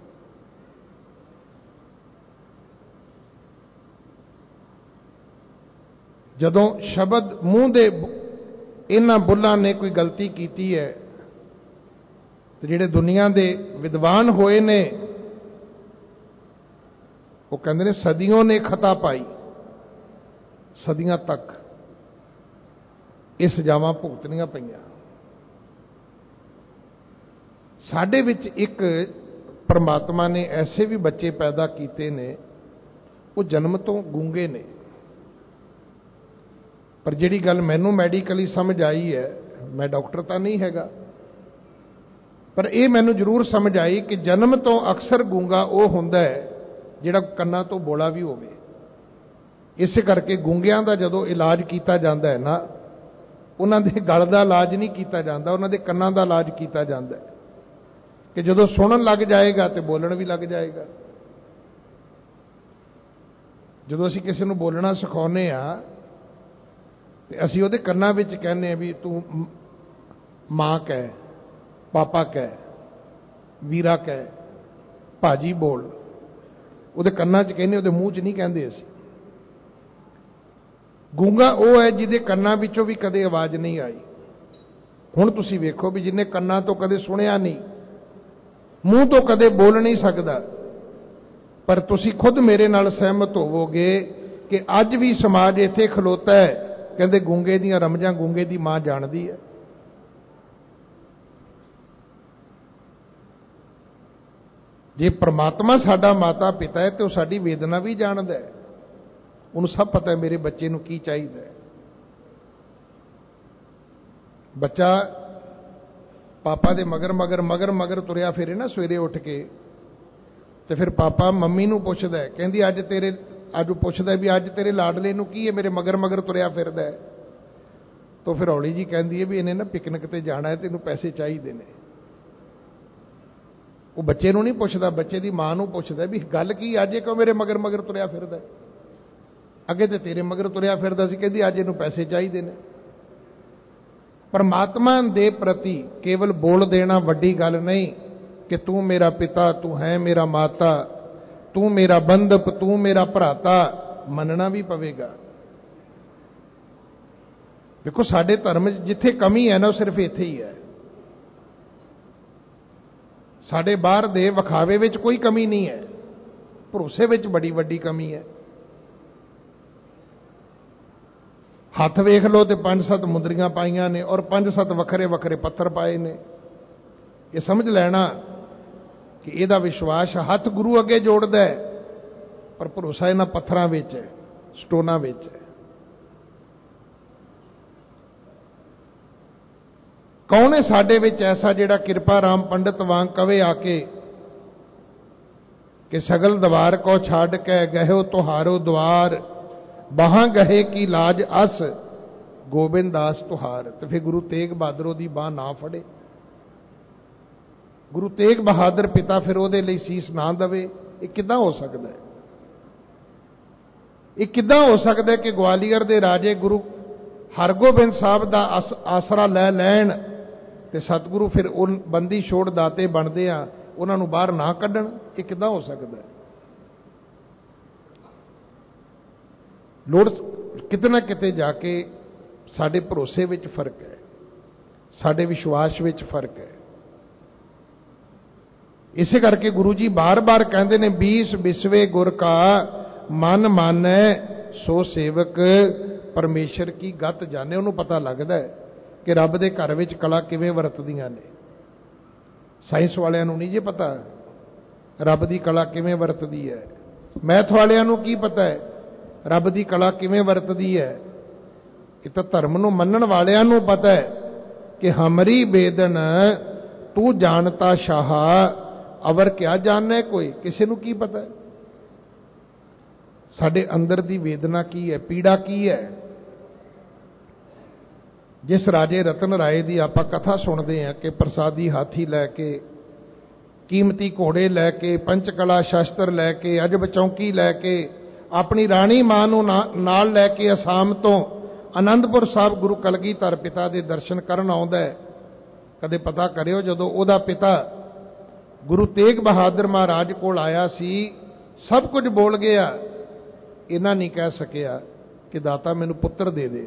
ਜਦੋਂ ਸ਼ਬਦ ਮੂੰਹ ਦੇ ਇਹਨਾਂ ਬੁੱਲਾਂ ਨੇ ਕੋਈ ਗਲਤੀ ਕੀਤੀ ਹੈ ਤੇ ਜਿਹੜੇ ਦੁਨੀਆ ਦੇ ਵਿਦਵਾਨ ਹੋਏ ਨੇ ਉਹ ਕਹਿੰਦੇ ਨੇ ਸਦੀਆਂ ਨੇ ਖਤਾ ਪਾਈ, ਸਦੀਆਂ ਤੱਕ ਇਹ ਸਜ਼ਾਵਾਂ ਭੁਗਤਣੀਆਂ ਪਈਆਂ। ਸਾਡੇ ਵਿੱਚ ਇੱਕ ਪਰਮਾਤਮਾ ਨੇ ਐਸੇ ਵੀ ਬੱਚੇ ਪੈਦਾ ਕੀਤੇ ਨੇ, ਉਹ ਜਨਮ ਤੋਂ ਗੂੰਗੇ ਨੇ। ਪਰ ਜਿਹੜੀ ਗੱਲ ਮੈਨੂੰ ਮੈਡੀਕਲੀ ਸਮਝ ਆਈ ਹੈ, ਮੈਂ ਡਾਕਟਰ ਤਾਂ ਨਹੀਂ ਹੈਗਾ, ਪਰ ਇਹ ਮੈਨੂੰ ਜ਼ਰੂਰ ਸਮਝ ਆਈ ਕਿ ਜਨਮ ਤੋਂ ਅਕਸਰ ਗੂੰਗਾ ਉਹ ਹੁੰਦਾ ਹੈ ਜਿਹੜਾ ਕੰਨਾਂ ਤੋਂ ਬੋਲਾ ਵੀ ਹੋਵੇ। ਇਸੇ ਕਰਕੇ ਗੂੰਗਿਆਂ ਦਾ ਜਦੋਂ ਇਲਾਜ ਕੀਤਾ ਜਾਂਦਾ ਹੈ ਨਾ, ਉਹਨਾਂ ਦੇ ਗਲ ਦਾ ਇਲਾਜ ਨਹੀਂ ਕੀਤਾ ਜਾਂਦਾ, ਉਹਨਾਂ ਦੇ ਕੰਨਾਂ ਦਾ ਇਲਾਜ ਕੀਤਾ ਜਾਂਦਾ ਹੈ ਕਿ ਜਦੋਂ ਸੁਣਨ ਲੱਗ ਜਾਏਗਾ ਤੇ ਬੋਲਣ ਵੀ ਲੱਗ ਜਾਏਗਾ। ਜਦੋਂ ਅਸੀਂ ਕਿਸੇ ਨੂੰ ਬੋਲਣਾ ਸਿਖਾਉਂਦੇ ਆ ਤੇ ਅਸੀਂ ਉਹਦੇ ਕੰਨਾਂ ਵਿੱਚ ਕਹਿੰਦੇ ਆ ਵੀ ਤੂੰ ਮਾਂ ਕਹਿ, ਪਾਪਾ ਕਹਿ, ਵੀਰਾ ਕਹਿ, ਭਾਜੀ ਬੋਲ, ਉਹਦੇ ਕੰਨਾਂ 'ਚ ਕਹਿੰਦੇ, ਉਹਦੇ ਮੂੰਹ 'ਚ ਨਹੀਂ ਕਹਿੰਦੇ ਅਸੀਂ। ਗੂੰਗਾ ਉਹ ਹੈ ਜਿਹਦੇ ਕੰਨਾਂ ਵਿੱਚੋਂ ਵੀ ਕਦੇ ਆਵਾਜ਼ ਨਹੀਂ ਆਈ। ਹੁਣ ਤੁਸੀਂ ਵੇਖੋ ਵੀ ਜਿਹਨੇ ਕੰਨਾਂ ਤੋਂ ਕਦੇ ਸੁਣਿਆ ਨਹੀਂ, ਮੂੰਹ ਤੋਂ ਕਦੇ ਬੋਲ ਨਹੀਂ ਸਕਦਾ, ਪਰ ਤੁਸੀਂ ਖੁਦ ਮੇਰੇ ਨਾਲ ਸਹਿਮਤ ਹੋਵੋਗੇ ਕਿ ਅੱਜ ਵੀ ਸਮਾਜ ਇੱਥੇ ਖਲੋਤਾ ਹੈ, ਕਹਿੰਦੇ ਗੂੰਗੇ ਦੀਆਂ ਰਮਜਾਂ ਗੂੰਗੇ ਦੀ ਮਾਂ ਜਾਣਦੀ ਹੈ। ਜੇ ਪ੍ਰਮਾਤਮਾ ਸਾਡਾ ਮਾਤਾ ਪਿਤਾ ਹੈ ਤੇ ਉਹ ਸਾਡੀ ਵੇਦਨਾ ਵੀ ਜਾਣਦਾ ਹੈ, ਉਹਨੂੰ ਸਭ ਪਤਾ ਹੈ ਮੇਰੇ ਬੱਚੇ ਨੂੰ ਕੀ ਚਾਹੀਦਾ ਹੈ। ਬੱਚਾ ਪਾਪਾ ਦੇ ਮਗਰ ਮਗਰ ਮਗਰ ਮਗਰ ਤੁਰਿਆ ਫਿਰੇ ਨਾ ਸਵੇਰੇ ਉੱਠ ਕੇ, ਤੇ ਫਿਰ ਪਾਪਾ ਮੰਮੀ ਨੂੰ ਪੁੱਛਦਾ ਹੈ, ਕਹਿੰਦੀ ਅੱਜ ਉਹ ਪੁੱਛਦਾ ਵੀ ਅੱਜ ਤੇਰੇ ਲਾਡਲੇ ਨੂੰ ਕੀ ਹੈ, ਮੇਰੇ ਮਗਰ ਮਗਰ ਤੁਰਿਆ ਫਿਰਦਾ ਹੈ। ਤਾਂ ਫਿਰ ਹੌਲੀ ਜੀ ਕਹਿੰਦੀ ਹੈ ਵੀ ਇਹਨੇ ਨਾ ਪਿਕਨਿਕ ਤੇ ਜਾਣਾ ਹੈ ਤੇ ਇਹਨੂੰ ਪੈਸੇ ਚਾਹੀਦੇ ਨੇ। ਉਹ ਬੱਚੇ ਨੂੰ ਨਹੀਂ ਪੁੱਛਦਾ, ਬੱਚੇ ਦੀ ਮਾਂ ਨੂੰ ਪੁੱਛਦਾ ਵੀ ਗੱਲ ਕੀ, ਅੱਜ ਇਹ ਕਿਉਂ ਮੇਰੇ ਮਗਰ ਮਗਰ ਤੁਰਿਆ ਫਿਰਦਾ? ਅੱਗੇ ਤੇ ਤੇਰੇ ਮਗਰ ਤੁਰਿਆ ਫਿਰਦਾ ਸੀ, ਕਹਿੰਦੀ ਅੱਜ ਇਹਨੂੰ ਪੈਸੇ ਚਾਹੀਦੇ ਨੇ। ਪਰਮਾਤਮਾ ਦੇ ਪ੍ਰਤੀ ਕੇਵਲ ਬੋਲ ਦੇਣਾ ਵੱਡੀ ਗੱਲ ਨਹੀਂ ਕਿ ਤੂੰ ਮੇਰਾ ਪਿਤਾ, ਤੂੰ ਹੈ ਮੇਰਾ ਮਾਤਾ, ਤੂੰ ਮੇਰਾ ਬੰਧਪ, ਤੂੰ ਮੇਰਾ ਭਰਾਤਾ, ਮੰਨਣਾ ਵੀ ਪਵੇਗਾ। ਦੇਖੋ ਸਾਡੇ ਧਰਮ 'ਚ ਜਿੱਥੇ ਕਮੀ ਹੈ ਨਾ ਉਹ ਸਿਰਫ ਇੱਥੇ ਹੀ ਹੈ। ਸਾਡੇ ਬਾਹਰ ਦੇ ਵਿਖਾਵੇ ਵਿੱਚ ਕੋਈ ਕਮੀ ਨਹੀਂ ਹੈ, ਭਰੋਸੇ ਵਿੱਚ ਬੜੀ ਵੱਡੀ ਕਮੀ ਹੈ। ਹੱਥ ਵੇਖ ਲਓ ਤੇ 5-7 ਮੁੰਦਰੀਆਂ ਪਾਈਆਂ ਨੇ ਔਰ 5-7 ਵੱਖਰੇ ਵੱਖਰੇ ਪੱਥਰ ਪਾਏ ਨੇ। ਇਹ ਸਮਝ ਲੈਣਾ ਕਿ ਇਹਦਾ ਵਿਸ਼ਵਾਸ ਹੱਥ ਗੁਰੂ ਅੱਗੇ ਜੋੜਦਾ ਹੈ, ਪਰ ਭਰੋਸਾ ਇਹਨਾਂ ਪੱਥਰਾਂ ਵਿੱਚ ਹੈ, ਸਟੋਨਾਂ ਵਿੱਚ ਹੈ। ਕੌਣ ਹੈ ਸਾਡੇ ਵਿੱਚ ਐਸਾ ਜਿਹੜਾ ਕਿਰਪਾ ਰਾਮ ਪੰਡਤ ਵਾਂਗ ਕਵੇ ਆ ਕੇ ਕਿ ਸਗਲ ਦਵਾਰ ਕੋ ਛੱਡ ਕੇ ਗਹਿਓ ਤੁਹਾਰੋ ਦਵਾਰ, ਬਾਹਾਂ ਗਹੇ ਕੀ ਲਾਜ ਅਸ ਗੋਬਿੰਦ ਦਾਸ ਤੁਹਾਰ। ਤੇ ਫਿਰ ਗੁਰੂ ਤੇਗ ਬਹਾਦਰ ਦੀ ਬਾਹ ਨਾ ਫੜੇ, ਗੁਰੂ ਤੇਗ ਬਹਾਦਰ ਪਿਤਾ ਫਿਰ ਉਹਦੇ ਲਈ ਸੀਸ ਨਾ ਦੇਵੇ। ਇਹ ਕਿੱਦਾਂ ਹੋ ਸਕਦਾ ਹੈ? ਇਹ ਕਿੱਦਾਂ ਹੋ ਸਕਦਾ ਕਿ ਗਵਾਲੀਅਰ ਦੇ ਰਾਜੇ ਗੁਰੂ ਹਰਗੋਬਿੰਦ ਸਾਹਿਬ ਦਾ ਆਸਰਾ ਲੈ ਲੈਣ ਤੇ ਸਤਿਗੁਰੂ ਫਿਰ ਉਹ ਬੰਦੀ ਛੋੜ ਦਾਤੇ ਬਣਦੇ ਆ, ਉਹਨਾਂ ਨੂੰ ਬਾਹਰ ਨਾ ਕੱਢਣ? ਇਹ ਕਿੱਦਾਂ ਹੋ ਸਕਦਾ ਹੈ? ਲੋੜ ਕਿਤੇ ਨਾ ਕਿਤੇ ਜਾ ਕੇ ਸਾਡੇ ਭਰੋਸੇ ਵਿੱਚ ਫਰਕ ਹੈ, ਸਾਡੇ ਵਿਸ਼ਵਾਸ ਵਿੱਚ ਫਰਕ ਹੈ। ਇਸੇ ਕਰਕੇ ਗੁਰੂ ਜੀ ਬਾਰ-ਬਾਰ ਕਹਿੰਦੇ ਨੇ, 20 ਬਿਸਵੇ ਗੁਰ ਕਾ ਮਨ ਮਾਨੈ ਸੋ ਸੇਵਕ ਪਰਮੇਸ਼ਰ ਕੀ ਗਤ ਜਾਣੇ। ਉਹਨੂੰ ਪਤਾ ਲੱਗਦਾ ਹੈ ਕਿ ਰੱਬ ਦੇ ਘਰ ਵਿੱਚ ਕਲਾ ਕਿਵੇਂ ਵਰਤਦੀਆਂ ਨੇ। ਸਾਇੰਸ ਵਾਲਿਆਂ ਨੂੰ ਨਹੀਂ ਜੇ ਪਤਾ ਰੱਬ ਦੀ ਕਲਾ ਕਿਵੇਂ ਵਰਤਦੀ ਹੈ। ਮੈਥ ਵਾਲਿਆਂ ਨੂੰ ਕੀ ਪਤਾ ਹੈ ਰੱਬ ਦੀ ਕਲਾ ਕਿਵੇਂ ਵਰਤਦੀ ਹੈ। ਇਹ ਤਾਂ ਧਰਮ ਨੂੰ ਮੰਨਣ ਵਾਲਿਆਂ ਨੂੰ ਪਤਾ ਹੈ ਕਿ ਹਮਰੀ ਬੇਦਨ ਤੂੰ ਜਾਣਤਾ ਸ਼ਾਹ ਅਵਰ ਕਿਆ ਜਾਣਨਾ ਕੋਈ। ਕਿਸੇ ਨੂੰ ਕੀ ਪਤਾ ਸਾਡੇ ਅੰਦਰ ਦੀ ਵੇਦਨਾ ਕੀ ਹੈ, ਪੀੜਾ ਕੀ ਹੈ। ਜਿਸ ਰਾਜੇ ਰਤਨ ਰਾਏ ਦੀ ਆਪਾਂ ਕਥਾ ਸੁਣਦੇ ਹਾਂ ਕਿ ਪ੍ਰਸਾਦੀ ਹਾਥੀ ਲੈ ਕੇ, ਕੀਮਤੀ ਘੋੜੇ ਲੈ ਕੇ, ਪੰਚਕਲਾ ਸ਼ਸਤਰ ਲੈ ਕੇ, ਅਜਬ ਚੌਂਕੀ ਲੈ ਕੇ, ਆਪਣੀ ਰਾਣੀ ਮਾਂ ਨੂੰ ਨਾਲ ਲੈ ਕੇ ਅਸਾਮ ਤੋਂ ਆਨੰਦਪੁਰ ਸਾਹਿਬ ਗੁਰੂ ਕਲਗੀਧਰ ਪਿਤਾ ਦੇ ਦਰਸ਼ਨ ਕਰਨ ਆਉਂਦਾ ਹੈ। ਕਦੇ ਪਤਾ ਕਰਿਓ, ਜਦੋਂ ਉਹਦਾ ਪਿਤਾ ਗੁਰੂ ਤੇਗ ਬਹਾਦਰ ਮਹਾਰਾਜ ਕੋਲ ਆਇਆ ਸੀ, ਸਭ ਕੁਝ ਬੋਲ ਗਿਆ, ਇਹਨਾਂ ਨਹੀਂ ਕਹਿ ਸਕਿਆ ਕਿ ਦਾਤਾ ਮੈਨੂੰ ਪੁੱਤਰ ਦੇ ਦੇ।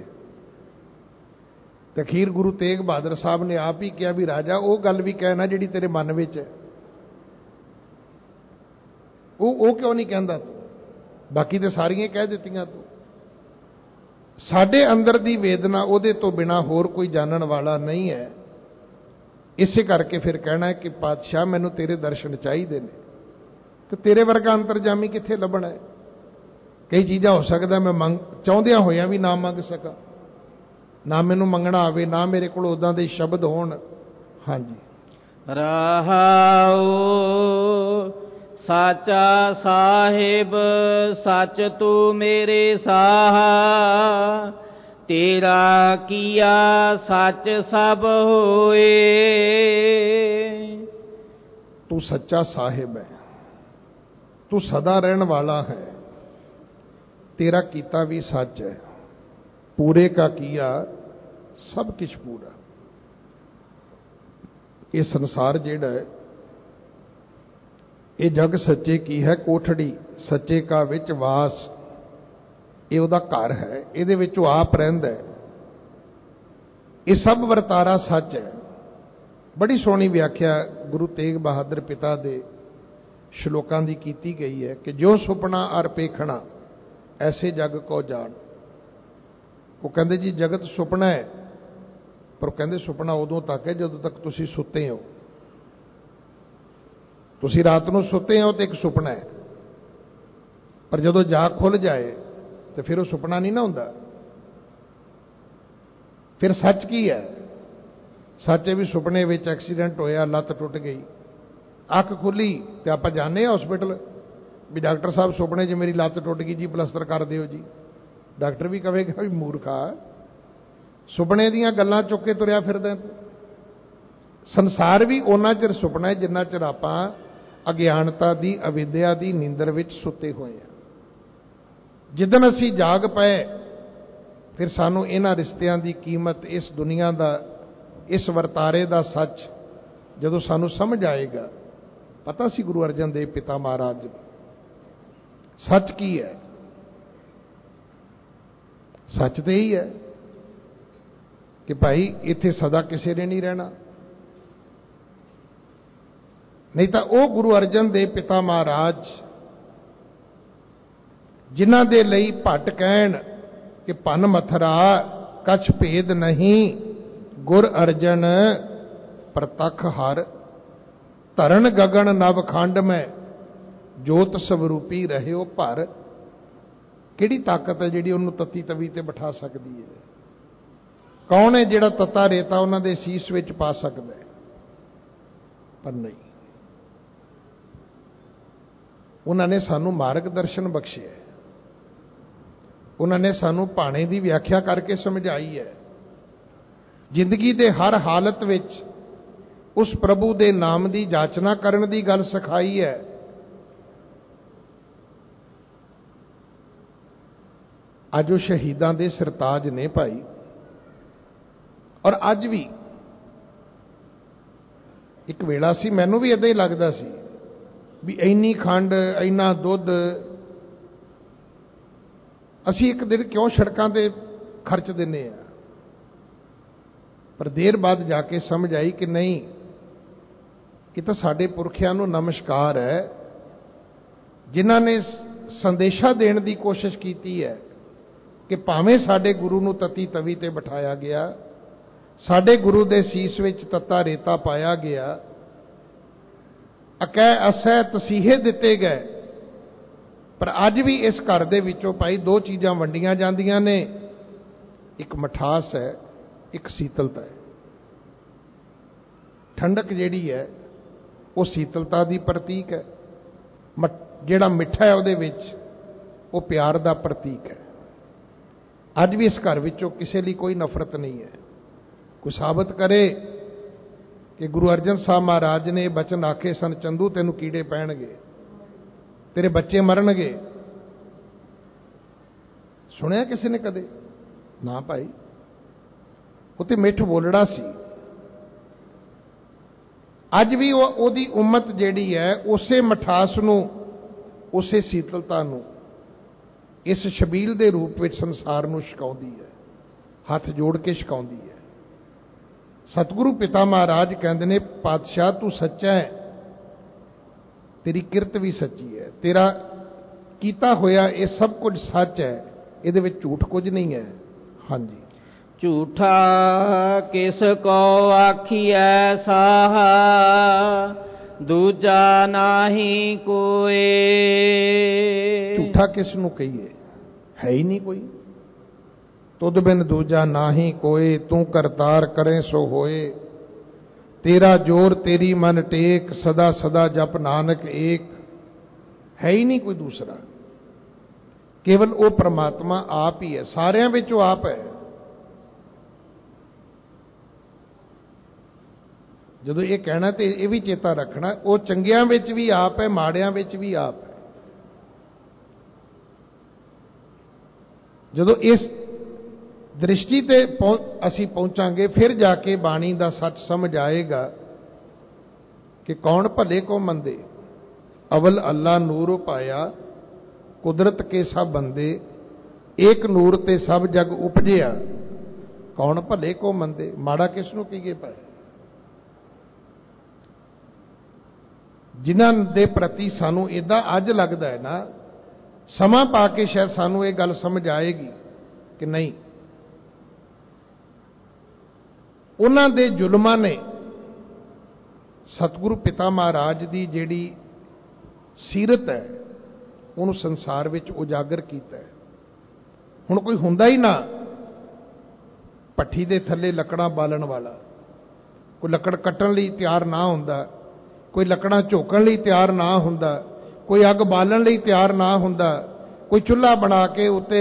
ਤੇ ਅਖੀਰ ਗੁਰੂ ਤੇਗ ਬਹਾਦਰ ਸਾਹਿਬ ਨੇ ਆਪ ਹੀ ਕਿਹਾ ਵੀ ਰਾਜਾ ਉਹ ਗੱਲ ਵੀ ਕਹਿਣਾ ਜਿਹੜੀ ਤੇਰੇ ਮਨ ਵਿੱਚ ਹੈ। ਉਹ ਕਿਉਂ ਨਹੀਂ ਕਹਿੰਦਾ ਤੂੰ? ਬਾਕੀ ਤੇ ਸਾਰੀਆਂ ਕਹਿ ਦਿੱਤੀਆਂ ਤੂੰ। ਸਾਡੇ ਅੰਦਰ ਦੀ ਵੇਦਨਾ ਉਹਦੇ ਤੋਂ ਬਿਨਾ ਹੋਰ ਕੋਈ ਜਾਣਨ ਵਾਲਾ ਨਹੀਂ ਹੈ। ਇਸੇ ਕਰਕੇ ਫਿਰ ਕਹਿਣਾ ਹੈ ਕਿ ਪਾਤਸ਼ਾਹ ਮੈਨੂੰ ਤੇਰੇ ਦਰਸ਼ਨ ਚਾਹੀਦੇ ਨੇ। ਕਿ ਤੇਰੇ ਵਰਗਾ ਅੰਤਰਜਾਮੀ ਕਿੱਥੇ ਲੱਭਣਾ ਹੈ? ਕਈ ਚੀਜ਼ਾਂ ਹੋ ਸਕਦਾ ਮੈਂ ਚਾਹੁੰਦਿਆਂ ਹੋਇਆਂ ਵੀ ਨਾ ਮੰਗ ਸਕਾਂ, ਨਾ ਮੈਨੂੰ ਮੰਗਣਾ ਆਵੇ, ਨਾ ਮੇਰੇ ਕੋਲ ਉਦਾਂ ਦੇ ਸ਼ਬਦ ਹੋਣ। ਹਾਂਜੀ। ਰਹਾਉ ਸਾਚਾ ਸਾਹਿਬ ਸੱਚ ਤੂੰ ਮੇਰੇ ਸਾਹਾ, ਤੇਰਾ ਕੀਆ ਸੱਚ ਸਭ ਹੋਏ। ਤੂੰ ਸੱਚਾ ਸਾਹਿਬ ਹੈ, ਤੂੰ ਸਦਾ ਰਹਿਣ ਵਾਲਾ ਹੈ, ਤੇਰਾ ਕੀਤਾ ਵੀ ਸੱਚ ਹੈ, ਪੂਰੇ ਕਾ ਕੀਆ ਸਭ ਕੁਛ ਪੂਰਾ। ਇਹ ਸੰਸਾਰ ਜਿਹੜਾ ਹੈ ਇਹ ਜਗ ਸੱਚੇ ਕੀ ਹੈ ਕੋਠੜੀ, ਸੱਚੇ ਕਾ ਵਿੱਚ ਵਾਸ। ਇਹ ਉਹਦਾ ਘਰ ਹੈ, ਇਹਦੇ ਵਿੱਚ ਉਹ ਆਪ ਰਹਿੰਦਾ ਹੈ। ਇਹ ਸਭ ਵਰਤਾਰਾ ਸੱਚ ਹੈ। ਬੜੀ ਸੋਹਣੀ ਵਿਆਖਿਆ ਗੁਰੂ ਤੇਗ ਬਹਾਦਰ ਪਿਤਾ ਦੇ ਸ਼ਲੋਕਾਂ ਦੀ ਕੀਤੀ ਗਈ ਹੈ ਕਿ ਜੋ ਸੁਪਨਾ ਅਰ ਪੇਖਣਾ ਐਸੇ ਜਗ ਕੋ ਜਾਣ। ਉਹ ਕਹਿੰਦੇ ਜੀ ਜਗਤ ਸੁਪਨਾ ਹੈ, ਪਰ ਕਹਿੰਦੇ ਸੁਪਨਾ ਉਦੋਂ ਤੱਕ ਹੈ ਜਦੋਂ ਤੱਕ ਤੁਸੀਂ ਸੁੱਤੇ ਹੋ। ਤੁਸੀਂ ਰਾਤ ਨੂੰ ਸੁੱਤੇ ਹੋ ਤੇ ਇੱਕ ਸੁਪਨਾ ਹੈ, ਪਰ ਜਦੋਂ ਜਾਗ ਖੁੱਲ ਜਾਏ ਤੇ ਫਿਰ ਉਹ ਸੁਪਨਾ ਨਹੀਂ ਨਾ ਹੁੰਦਾ। ਫਿਰ ਸੱਚ ਕੀ ਹੈ? ਸੱਚ ਹੈ ਵੀ ਸੁਪਨੇ ਵਿੱਚ ਐਕਸੀਡੈਂਟ ਹੋਇਆ, ਲੱਤ ਟੁੱਟ ਗਈ, ਅੱਖ ਖੁੱਲੀ ਤੇ ਆਪਾਂ ਜਾਂਦੇ ਹਾਂ ਹਸਪੀਟਲ ਵੀ ਡਾਕਟਰ ਸਾਹਿਬ ਸੁਪਨੇ 'ਚ ਮੇਰੀ ਲੱਤ ਟੁੱਟ ਗਈ ਜੀ, ਪਲਸਤਰ ਕਰ ਦਿਓ ਜੀ। ਡਾਕਟਰ ਵੀ ਕਹੇਗਾ ਵੀ ਮੂਰਖਾ, ਸੁਪਨੇ ਦੀਆਂ ਗੱਲਾਂ ਚੁੱਕ ਕੇ ਤੁਰਿਆ ਫਿਰਦਾ। ਸੰਸਾਰ ਵੀ ਉਹਨਾਂ ਚਿਰ ਸੁਪਨਾ ਹੈ ਜਿੰਨਾ ਚਿਰ ਆਪਾਂ ਅਗਿਆਨਤਾ ਦੀ, ਅਵਿਦਿਆ ਦੀ ਨੀਂਦਰ ਵਿੱਚ ਸੁੱਤੇ ਹੋਏ ਹਾਂ। ਜਿੱਦਣ ਅਸੀਂ ਜਾਗ ਪਏ ਫਿਰ ਸਾਨੂੰ ਇਹਨਾਂ ਰਿਸ਼ਤਿਆਂ ਦੀ ਕੀਮਤ, ਇਸ ਦੁਨੀਆ ਦਾ, ਇਸ ਵਰਤਾਰੇ ਦਾ ਸੱਚ ਜਦੋਂ ਸਾਨੂੰ ਸਮਝ ਆਏਗਾ। ਪਤਾ ਸੀ ਗੁਰੂ ਅਰਜਨ ਦੇਵ ਪਿਤਾ ਮਹਾਰਾਜ ਸੱਚ ਕੀ ਹੈ? ਸੱਚ ਤੇ ਹੀ ਹੈ ਕਿ ਭਾਈ ਇੱਥੇ ਸਦਾ ਕਿਸੇ ਨੇ ਨਹੀਂ ਰਹਿਣਾ। ਨਹੀਂ ਤਾਂ ਉਹ ਗੁਰੂ ਅਰਜਨ ਦੇਵ ਪਿਤਾ ਮਹਾਰਾਜ ਜਿਨ੍ਹਾਂ ਦੇ ਲਈ ਭੱਟ ਕਹਿਣ ਕਿ ਭੰਨ ਮਥਰਾ ਕਛ ਭੇਦ ਨਹੀਂ, ਗੁਰ ਅਰਜਨ ਪ੍ਰਤੱਖ ਹਰ, ਧਰਨ ਗਗਨ ਨਵ ਖੰਡ ਮੈਂ ਜੋਤ ਸਵਰੂਪੀ ਰਹਿਓ ਭਰ। ਕਿਹੜੀ ਤਾਕਤ ਹੈ ਜਿਹੜੀ ਉਹਨੂੰ ਤਤੀ ਤਵੀ ਤੇ ਬਿਠਾ ਸਕਦੀ ਹੈ? ਕੌਣ ਹੈ ਜਿਹੜਾ ਤਤਾ ਰੇਤਾ ਉਹਨਾਂ ਦੇ ਸੀਸ ਵਿੱਚ ਪਾ ਸਕਦਾ ਹੈ? ਪਰ ਨਹੀਂ, ਉਹਨਾਂ ਨੇ ਸਾਨੂੰ ਮਾਰਗਦਰਸ਼ਨ ਬਖਸ਼ਿਆ, ਉਹਨਾਂ ਨੇ ਸਾਨੂੰ ਭਾਣੇ ਦੀ ਵਿਆਖਿਆ ਕਰਕੇ ਸਮਝਾਈ ਹੈ। ਜ਼ਿੰਦਗੀ ਦੇ ਹਰ ਹਾਲਤ ਵਿੱਚ ਉਸ ਪ੍ਰਭੂ ਦੇ ਨਾਮ ਦੀ ਜਾਚਨਾ ਕਰਨ ਦੀ ਗੱਲ ਸਿਖਾਈ ਹੈ। ਅੱਜ ਉਹ ਸ਼ਹੀਦਾਂ ਦੇ ਸਰਤਾਜ ਨੇ ਭਾਈ, ਔਰ ਅੱਜ ਵੀ ਇੱਕ ਵੇਲਾ ਸੀ, ਮੈਨੂੰ ਵੀ ਇਦਾਂ ਹੀ ਲੱਗਦਾ ਸੀ ਵੀ ਇੰਨੀ ਖੰਡ, ਇੰਨਾ ਦੁੱਧ ਅਸੀਂ ਇੱਕ ਦਿਨ ਕਿਉਂ ਸੜਕਾਂ ਤੇ ਖਰਚ ਦਿੰਨੇ ਆ। ਪਰ ਦੇਰ ਬਾਅਦ ਜਾ ਕੇ ਸਮਝ ਆਈ ਕਿ ਨਹੀਂ, ਇਹ ਤਾਂ ਸਾਡੇ ਪੁਰਖਿਆਂ ਨੂੰ ਨਮਸਕਾਰ ਹੈ ਜਿਨ੍ਹਾਂ ਨੇ ਸੰਦੇਸ਼ਾ ਦੇਣ ਦੀ ਕੋਸ਼ਿਸ਼ ਕੀਤੀ ਹੈ ਕਿ ਭਾਵੇਂ ਸਾਡੇ ਗੁਰੂ ਨੂੰ ਤਤੀ ਤਵੀ ਤੇ ਬਿਠਾਇਆ ਗਿਆ, ਸਾਡੇ ਗੁਰੂ ਦੇ ਸੀਸ ਵਿੱਚ ਤੱਤਾ ਰੇਤਾ ਪਾਇਆ ਗਿਆ, ਅਕੈ ਅਸੈ ਤਸੀਹੇ ਦਿੱਤੇ ਗਏ, ਪਰ ਅੱਜ ਵੀ ਇਸ ਘਰ ਦੇ ਵਿੱਚੋਂ ਭਾਈ ਦੋ ਚੀਜ਼ਾਂ ਵੰਡੀਆਂ ਜਾਂਦੀਆਂ ਨੇ। ਇੱਕ ਮਠਾਸ ਹੈ, ਇੱਕ ਸੀਤਲਤਾ ਹੈ। ਠੰਡਕ ਜਿਹੜੀ ਹੈ ਉਹ ਸੀਤਲਤਾ ਦੀ ਪ੍ਰਤੀਕ ਹੈ, ਜਿਹੜਾ ਮਿੱਠਾ ਹੈ ਉਹਦੇ ਵਿੱਚ ਉਹ ਪਿਆਰ ਦਾ ਪ੍ਰਤੀਕ ਹੈ। ਅੱਜ ਵੀ ਇਸ ਘਰ ਵਿੱਚੋਂ ਕਿਸੇ ਲਈ ਕੋਈ ਨਫ਼ਰਤ ਨਹੀਂ ਹੈ। ਕੋਈ ਸਾਬਤ ਕਰੇ ਕਿ ਗੁਰੂ ਅਰਜਨ ਸਾਹਿਬ ਮਹਾਰਾਜ ਨੇ ਬਚਨ ਆਖੇ ਸਨ, ਚੰਦੂ ਤੈਨੂੰ ਕੀੜੇ ਪੈਣਗੇ, ਤੇਰੇ ਬੱਚੇ ਮਰਨਗੇ, ਸੁਣਿਆ ਕਿਸੇ ਨੇ ਕਦੇ? ਨਾ ਭਾਈ, ਉਹ ਤੇ ਮਿੱਠ ਬੋਲੜਾ ਸੀ। ਅੱਜ ਵੀ ਉਹਦੀ ਉਮਤ ਜਿਹੜੀ ਹੈ ਉਸੇ ਮਠਾਸ ਨੂੰ, ਉਸੇ ਸੀਤਲਤਾ ਨੂੰ ਇਸ ਛਬੀਲ ਦੇ ਰੂਪ ਵਿੱਚ ਸੰਸਾਰ ਨੂੰ ਛਕਾਉਂਦੀ ਹੈ, ਹੱਥ ਜੋੜ ਕੇ ਛਕਾਉਂਦੀ ਹੈ। ਸਤਿਗੁਰੂ ਪਿਤਾ ਮਹਾਰਾਜ ਕਹਿੰਦੇ ਨੇ, ਪਾਤਸ਼ਾਹ ਤੂੰ ਸੱਚਾ ਹੈ, ਤੇਰੀ ਕਿਰਤ ਵੀ ਸੱਚੀ ਹੈ, ਤੇਰਾ ਕੀਤਾ ਹੋਇਆ ਇਹ ਸਭ ਕੁਝ ਸੱਚ ਹੈ, ਇਹਦੇ ਵਿੱਚ ਝੂਠ ਕੁਝ ਨਹੀਂ ਹੈ। ਹਾਂਜੀ, ਝੂਠਾ ਕਿਸ ਕੋ ਆਖੀਐ ਸਾਹਾ, ਦੂਜਾ ਨਾਹੀ ਕੋਏ। ਝੂਠਾ ਕਿਸ ਨੂੰ ਕਹੀਏ? ਹੈ ਹੀ ਨਹੀਂ ਕੋਈ। ਤੁਧ ਬਿਨ ਦੂਜਾ ਨਾਹੀ ਕੋਏ, ਤੂੰ ਕਰਤਾਰ ਕਰੇ ਸੋ ਹੋਏ। ਤੇਰਾ ਜੋਰ ਤੇਰੀ ਮਨ ਟੇਕ, ਸਦਾ ਸਦਾ ਜਪ ਨਾਨਕ ਏਕ। ਹੈ ਹੀ ਨਹੀਂ ਕੋਈ ਦੂਸਰਾ, ਕੇਵਲ ਉਹ ਪ੍ਰਮਾਤਮਾ ਆਪ ਹੀ ਹੈ, ਸਾਰਿਆਂ ਵਿੱਚ ਉਹ ਆਪ ਹੈ। ਜਦੋਂ ਇਹ ਕਹਿਣਾ ਤੇ ਇਹ ਵੀ ਚੇਤਾ ਰੱਖਣਾ, ਉਹ ਚੰਗਿਆਂ ਵਿੱਚ ਵੀ ਆਪ ਹੈ, ਮਾੜਿਆਂ ਵਿੱਚ ਵੀ ਆਪ ਹੈ। ਜਦੋਂ ਇਸ ਦ੍ਰਿਸ਼ਟੀ ਤੇ ਅਸੀਂ ਪਹੁੰਚਾਂਗੇ, ਫਿਰ ਜਾ ਕੇ ਬਾਣੀ ਦਾ ਸੱਚ ਸਮਝ ਆਏਗਾ ਕਿ ਕੌਣ ਭਲੇ ਕੋ ਮੰਦੇ। अवल अल्लाह नूर पाया कुदरत के सब बंदे एक नूर ते सब जग उपजिया कौन भले को मंदे माड़ा किसनों कीए पाए। जिन्हां दे प्रति सानू इदा अज लगता है ना, समा पा के शायद सानू ये गल समझ आएगी कि नहीं, उन्हां दे जुल्मां ने सतगुरु पिता महाराज की जिहड़ी सीरत है उन्होंने संसार विच उजागर किया है। हुण कोई हुंदा ही ना भट्ठी दे थल्ले लकड़ां बालण वाला, कोई लकड़ कट्टण लई तैयार ना हुंदा, कोई लकड़ां झोकण लई तैयार ना हुंदा, कोई अग बालण लई तैयार ना हुंदा, कोई चुल्हा बना के उत्ते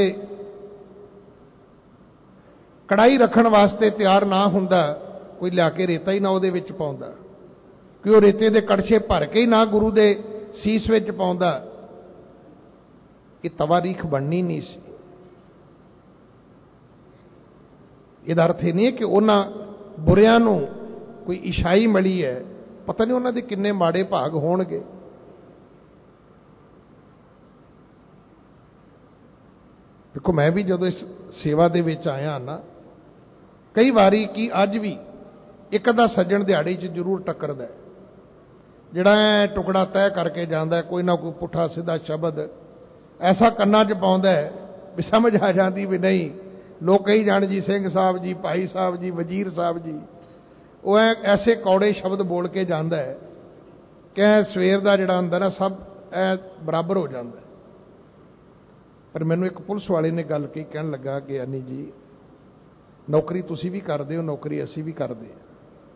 कड़ाई रखण वास्ते तैयार ना हुंदा, कोई लिया के रेता ही ना उहदे विच पाउंदा, कोई रेते दे कड़छे भर के ही ना गुरु दे सीस विच पाउंदा। ये तवारीख बननी नहीं सी। इहदा अर्थ यह नहीं है कि उन्हां बुरियां नूं कोई इशाई मिली है, पता नहीं उन्हां दे किन्ने माड़े भाग होणगे। देखो मैं भी जदों इस सेवा दे विच आया ना, कई बारी कि अज भी एक अद्धा सज्जण दिहाड़ी च जरूर टकरदा है जिहड़ा टुकड़ा तय करके जांदा है, कोई ना कोई पुठा सीधा शब्द ऐसा कन्ना च पाउंदा है भी समझ आ जाती भी नहीं। लोग कही जान जी सिंह साहब जी, भाई साहब जी, वजीर साहब जी, वो ऐसे कौड़े शब्द बोल के जाता है कि सवेर का जिहड़ा अंदर है सब बराबर हो जाता है। पर मैनू एक पुलिस वाले ने गल कही, कहन लगा कि अनी जी नौकरी तुसी भी करते हो, नौकरी असी भी करते हैं,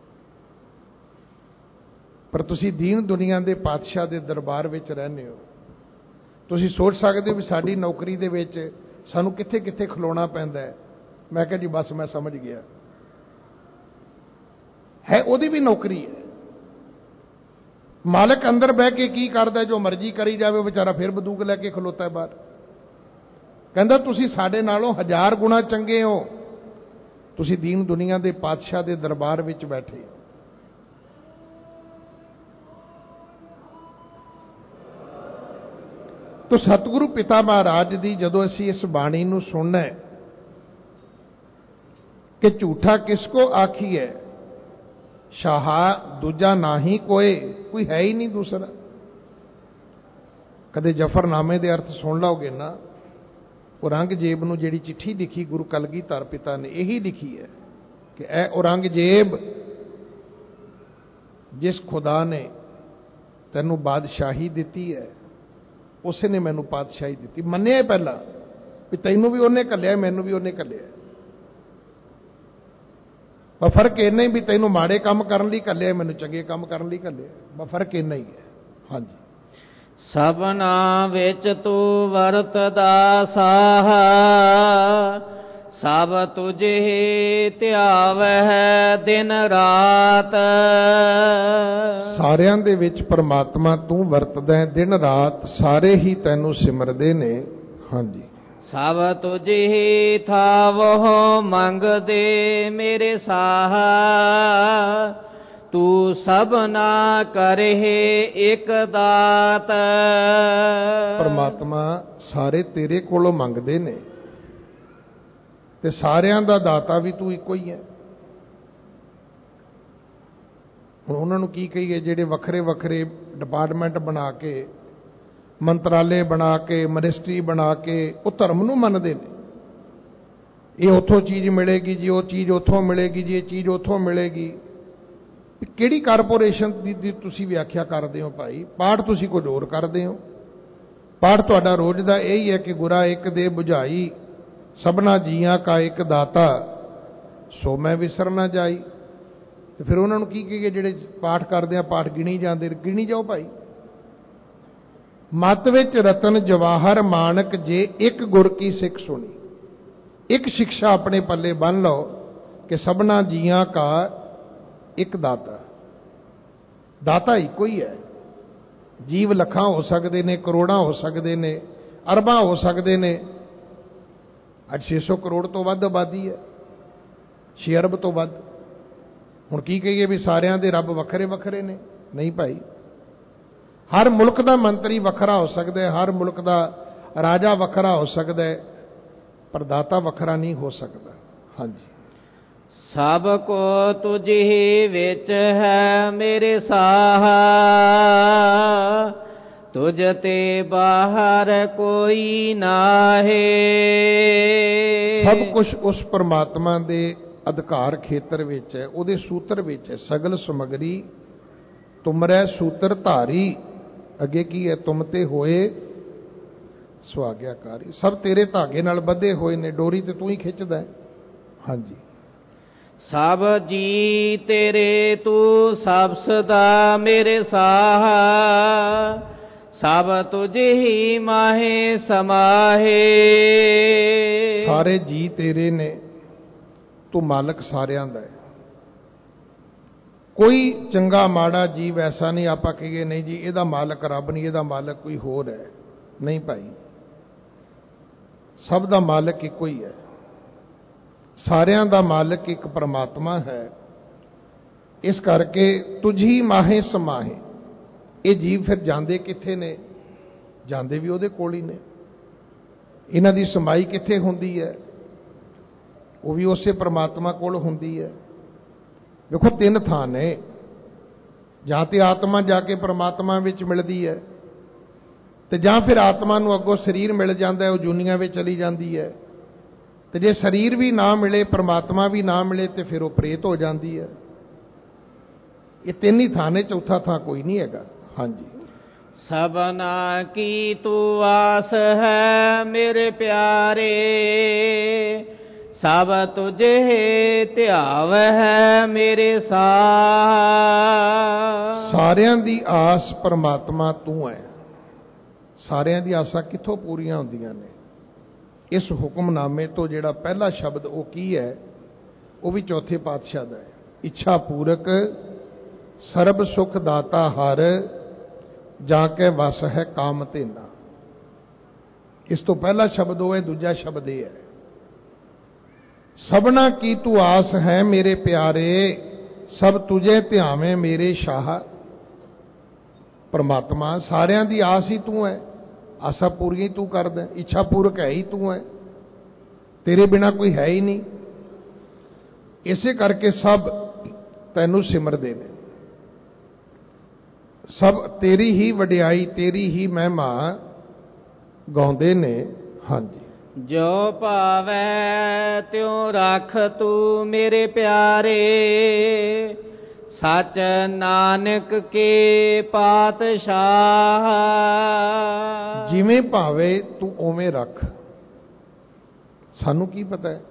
पर तुसी दीन दुनिया के पातशाह के दरबार विच रहने हो, तुसी सोच सकते हो भी साडी नौकरी दे विच सानू कित्थे कित्थे खलोना पैंदा है। मैं कहा जी बस मैं समझ गया, है उहदी भी नौकरी है। मालिक अंदर बह के की करदा, जो मर्जी करी जावे, बेचारा फिर बंदूक लैके खलोता है बाहर। कहंदा तुसी साडे नालों 1000 गुणा चंगे हो, तुसी दीन दुनिया के पातशाह के दरबार विच बैठे हो। तो सतगुरु पिता महाराज की जदों असी इस बाणी नूं सुनना है कि झूठा किसको आखी है, शाहा दूजा ना ही कोई है ही नहीं दूसरा। कदे जफरनामे के अर्थ सुन लोगे ना, औरंगजेब नूं जिहड़ी चिट्ठी लिखी गुरु कलगीधर पिता ने यही लिखी है कि ऐ औरंगजेब, जिस खुदा ने तैनू बादशाही दिती है उसे ने मैनू पातशाही दी। मन्निया पहला भी तैनू भी उन्हें घल्लिया, मैनू भी उन्हें घल्लिया, पर फर्क इन्ना ही भी तैनू माड़े काम करने लई घल्लिया, मैनू चंगे काम करने लई घल्लिया, बस फर्क इन्ना ही है। हाँ जी। सबना विच तू वरतदा साहा, सब तुझे ध्यावै दिन रात। सारियां दे विच परमात्मा तू वरतदा है दिन रात, सारे ही तैनू सिमरदे ने। हाँ जी। सब तुझे थावह मंगदे मेरे साहा, तू सब ना करे एक दात। परमात्मा सारे तेरे कोलों मंगदे ने ते सारियां दा दाता भी तू इको ही है। उन्होंने की कही जेडे वखरे वखरे डिपार्टमेंट बना के, मंत्रालय बना के, मिनिस्ट्री बना के वो धर्म नूं मनदे ने। ये उथों चीज़ मिलेगी जी, वो चीज़ उथों मिलेगी जी, ये चीज़ उथों मिलेगी। किहड़ी कारपोरेशन की तुसीं व्याख्या करते हो भाई? पाठ तुसीं कुछ होर करते हो। पाठ तुहाडा रोज़ दा यही है कि गुरा एक दे बुझाई, सबना जियां का एक दाता, सो मैं विसर ना जाई। तो फिर उन्होंने की कहिए जिहड़े पाठ करते हैं, पाठ गिनी जाते, गिनी जाओ भाई। मत विच रतन जवाहर मानक जे एक गुर की सिख सुनी। एक शिक्षा अपने पल्ले बन लो कि सबना जियां का एक दाता। दाता इको ही है। जीव लखां हो सकते ने, करोड़ां हो सकते ने, अरबां हो सकते ने। अज 600 करोड़ तो वध आबादी है, 6 अरब तो वध। हुण की कहिए भी सारियां दे रब वखरे वखरे ने? नहीं भाई, ਹਰ ਮੁਲਕ ਦਾ ਮੰਤਰੀ ਵੱਖਰਾ ਹੋ ਸਕਦਾ ਹੈ, ਹਰ ਮੁਲਕ ਦਾ ਰਾਜਾ ਵੱਖਰਾ ਹੋ ਸਕਦਾ ਹੈ, ਪਰ ਦਾਤਾ ਵੱਖਰਾ ਨਹੀਂ ਹੋ ਸਕਦਾ। ਹਾਂਜੀ। ਸਭ ਕੋ ਤੁਝੀ ਵਿੱਚ ਹੈ ਮੇਰੇ ਸਾਹਾ, ਤੁਝ ਤੇ ਬਾਹਰ ਕੋਈ ਨਾਹੀ। ਸਭ ਕੁਝ ਉਸ ਪਰਮਾਤਮਾ ਦੇ ਅਧਿਕਾਰ ਖੇਤਰ ਵਿੱਚ ਹੈ, ਉਹਦੇ ਸੂਤਰ ਵਿੱਚ ਹੈ। ਸਗਲ ਸਮਗਰੀ ਤੁਮਰੈ ਸੂਤਰ ਧਾਰੀ। ਅੱਗੇ ਕੀ ਹੈ? ਤੁਮ ਤੇ ਹੋਏ ਸੁਆਗਿਆਕਾਰੀ। ਸਭ ਤੇਰੇ ਧਾਗੇ ਨਾਲ ਬੱਧੇ ਹੋਏ ਨੇ, ਡੋਰੀ ਤੇ ਤੂੰ ਹੀ ਖਿੱਚਦਾ ਹੈ। ਹਾਂਜੀ। ਸਭ ਜੀ ਤੇਰੇ ਤੂੰ ਸਭ ਸਦਾ ਮੇਰੇ ਸਾਹਾ, ਸਭ ਤੁਝ ਹੀ ਮਾਹੇ ਸਮਾਹੇ। ਸਾਰੇ ਜੀ ਤੇਰੇ ਨੇ, ਤੂੰ ਮਾਲਕ ਸਾਰਿਆਂ ਦਾ ਹੈ। ਕੋਈ ਚੰਗਾ ਮਾੜਾ ਜੀਵ ਐਸਾ ਨਹੀਂ ਆਪਾਂ ਕਹੀਏ ਨਹੀਂ ਜੀ ਇਹਦਾ ਮਾਲਕ ਰੱਬ ਨਹੀਂ, ਇਹਦਾ ਮਾਲਕ ਕੋਈ ਹੋਰ ਹੈ। ਨਹੀਂ ਭਾਈ, ਸਭ ਦਾ ਮਾਲਕ ਇੱਕੋ ਹੀ ਹੈ। ਸਾਰਿਆਂ ਦਾ ਮਾਲਕ ਇੱਕ ਪਰਮਾਤਮਾ ਹੈ। ਇਸ ਕਰਕੇ ਤੁਝੀ ਮਾਹੇ ਸਮਾਹੇ। ਇਹ ਜੀਵ ਫਿਰ ਜਾਂਦੇ ਕਿੱਥੇ ਨੇ? ਜਾਂਦੇ ਵੀ ਉਹਦੇ ਕੋਲ ਹੀ ਨੇ। ਇਹਨਾਂ ਦੀ ਸਮਾਈ ਕਿੱਥੇ ਹੁੰਦੀ ਹੈ? ਉਹ ਵੀ ਉਸੇ ਪਰਮਾਤਮਾ ਕੋਲ ਹੁੰਦੀ ਹੈ। ਵੇਖੋ, ਤਿੰਨ ਥਾਂ ਨੇ। ਜਾਂ ਤੇ ਆਤਮਾ ਜਾ ਕੇ ਪਰਮਾਤਮਾ ਵਿੱਚ ਮਿਲਦੀ ਹੈ, ਤੇ ਜਾਂ ਫਿਰ ਆਤਮਾ ਨੂੰ ਅੱਗੋਂ ਸਰੀਰ ਮਿਲ ਜਾਂਦਾ ਹੈ, ਉਹ ਜੂਨੀਆਂ ਵਿੱਚ ਚਲੀ ਜਾਂਦੀ ਹੈ। ਤੇ ਜੇ ਸਰੀਰ ਵੀ ਨਾ ਮਿਲੇ, ਪਰਮਾਤਮਾ ਵੀ ਨਾ ਮਿਲੇ, ਤੇ ਫਿਰ ਉਹ ਪ੍ਰੇਤ ਹੋ ਜਾਂਦੀ ਹੈ। ਇਹ ਤਿੰਨ ਹੀ ਥਾਂ ਨੇ, ਚੌਥਾ ਥਾਂ ਕੋਈ ਨਹੀਂ ਹੈਗਾ। ਹਾਂਜੀ। ਸਭਨਾ ਕੀ ਤੂੰ ਆਸ ਹੈ ਮੇਰੇ ਪਿਆਰੇ, ਸਭ ਤੁਝੇ ਧਿਆਵ ਹੈ ਮੇਰੇ ਸਾਹ। ਸਾਰਿਆਂ ਦੀ ਆਸ ਪਰਮਾਤਮਾ ਤੂੰ ਹੈ। ਸਾਰਿਆਂ ਦੀ ਆਸਾਂ ਕਿੱਥੋਂ ਪੂਰੀਆਂ ਹੁੰਦੀਆਂ ਨੇ? ਇਸ ਹੁਕਮਨਾਮੇ ਤੋਂ ਜਿਹੜਾ ਪਹਿਲਾ ਸ਼ਬਦ ਉਹ ਕੀ ਹੈ? ਉਹ ਵੀ ਚੌਥੇ ਪਾਤਸ਼ਾਹ ਦਾ ਹੈ। ਇੱਛਾ ਪੂਰਕ ਸਰਬ ਸੁਖ ਦਾਤਾ ਹਰ, ਜਾਂ ਕੇ ਵਸ ਹੈ ਕਾਮ ਧੇਨਾ। ਇਸ ਤੋਂ ਪਹਿਲਾ ਸ਼ਬਦ ਉਹ ਹੈ, ਦੂਜਾ ਸ਼ਬਦ ਇਹ ਹੈ, ਸਭਨਾ ਕੀ ਤੂੰ ਆਸ ਹੈ ਮੇਰੇ ਪਿਆਰੇ, ਸਭ ਤੁਝੇ ਧਿਆਵੇਂ ਮੇਰੇ ਸ਼ਾਹ। ਪਰਮਾਤਮਾ, ਸਾਰਿਆਂ ਦੀ ਆਸ ਹੀ ਤੂੰ ਹੈ, ਆਸਾਂ ਪੂਰੀਆਂ ਹੀ ਤੂੰ ਕਰਦਾ, ਇੱਛਾ ਪੂਰਕ ਹੈ ਹੀ ਤੂੰ ਹੈ, ਤੇਰੇ ਬਿਨਾ ਕੋਈ ਹੈ ਹੀ ਨਹੀਂ। ਇਸੇ ਕਰਕੇ ਸਭ ਤੈਨੂੰ ਸਿਮਰਦੇ ਨੇ, ਸਭ ਤੇਰੀ ਹੀ ਵਡਿਆਈ, ਤੇਰੀ ਹੀ ਮਹਿਮਾ ਗਾਉਂਦੇ ਨੇ। ਹਾਂਜੀ। ਜੋ ਭਾਵੈ ਤਿਉ ਰੱਖ ਤੂੰ ਮੇਰੇ ਪਿਆਰੇ, ਸਚ ਨਾਨਕ ਕੇ ਪਾਤਸ਼ਾਹ। ਜਿਵੇਂ ਭਾਵੇ ਤੂੰ ਉਵੇਂ ਰੱਖ। ਸਾਨੂੰ ਕੀ ਪਤਾ ਹੈ?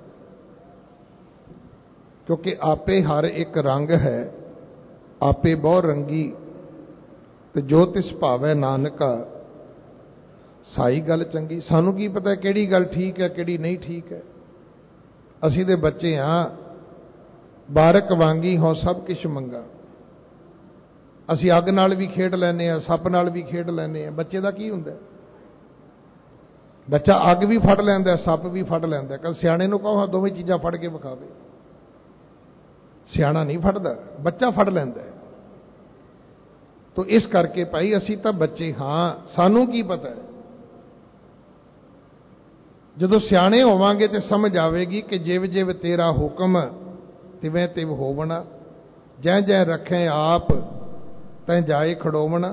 ਕਿਉਂਕਿ ਆਪੇ ਹਰ ਇੱਕ ਰੰਗ ਹੈ, ਆਪੇ ਬਹੁ ਰੰਗੀ, ਤੇ ਜੋ ਤਿਸ ਭਾਵੈ ਨਾਨਕਾ ਸਾਈ ਗੱਲ ਚੰਗੀ। ਸਾਨੂੰ ਕੀ ਪਤਾ ਕਿਹੜੀ ਗੱਲ ਠੀਕ ਹੈ, ਕਿਹੜੀ ਨਹੀਂ ਠੀਕ ਹੈ? ਅਸੀਂ ਦੇ ਬੱਚੇ ਹਾਂ। ਬਾਰਕ ਵਾਂਗੀ ਹੋ ਸਭ ਕਿਛ ਮੰਗਾ। ਅਸੀਂ ਅੱਗ ਨਾਲ ਵੀ ਖੇਡ ਲੈਂਦੇ ਹਾਂ, ਸੱਪ ਨਾਲ ਵੀ ਖੇਡ ਲੈਂਦੇ ਹਾਂ। ਬੱਚੇ ਦਾ ਕੀ ਹੁੰਦਾ? ਬੱਚਾ ਅੱਗ ਵੀ ਫੜ ਲੈਂਦਾ, ਸੱਪ ਵੀ ਫੜ ਲੈਂਦਾ। ਕਦੇ ਸਿਆਣੇ ਨੂੰ ਕਹੋ ਹਾਂ ਦੋਵੇਂ ਚੀਜ਼ਾਂ ਫੜ ਕੇ ਵਿਖਾਵੇ। ਸਿਆਣਾ ਨਹੀਂ ਫੜਦਾ, ਬੱਚਾ ਫੜ ਲੈਂਦਾ। ਤੋ ਇਸ ਕਰਕੇ ਭਾਈ ਅਸੀਂ ਤਾਂ ਬੱਚੇ ਹਾਂ, ਸਾਨੂੰ ਕੀ ਪਤਾ ਹੈ? ਜਦੋਂ ਸਿਆਣੇ ਹੋਵਾਂਗੇ ਤੇ ਸਮਝ ਆਵੇਗੀ ਕਿ ਜਿਵ ਜਿਵ ਤੇਰਾ ਹੁਕਮ ਤਿਵੇਂ ਤਿਵ ਹੋਵਣਾ, ਜੈ ਜੈ ਰੱਖੇ ਆਪ ਤੈਂ ਜਾਏ ਖੜੋਵਣਾ।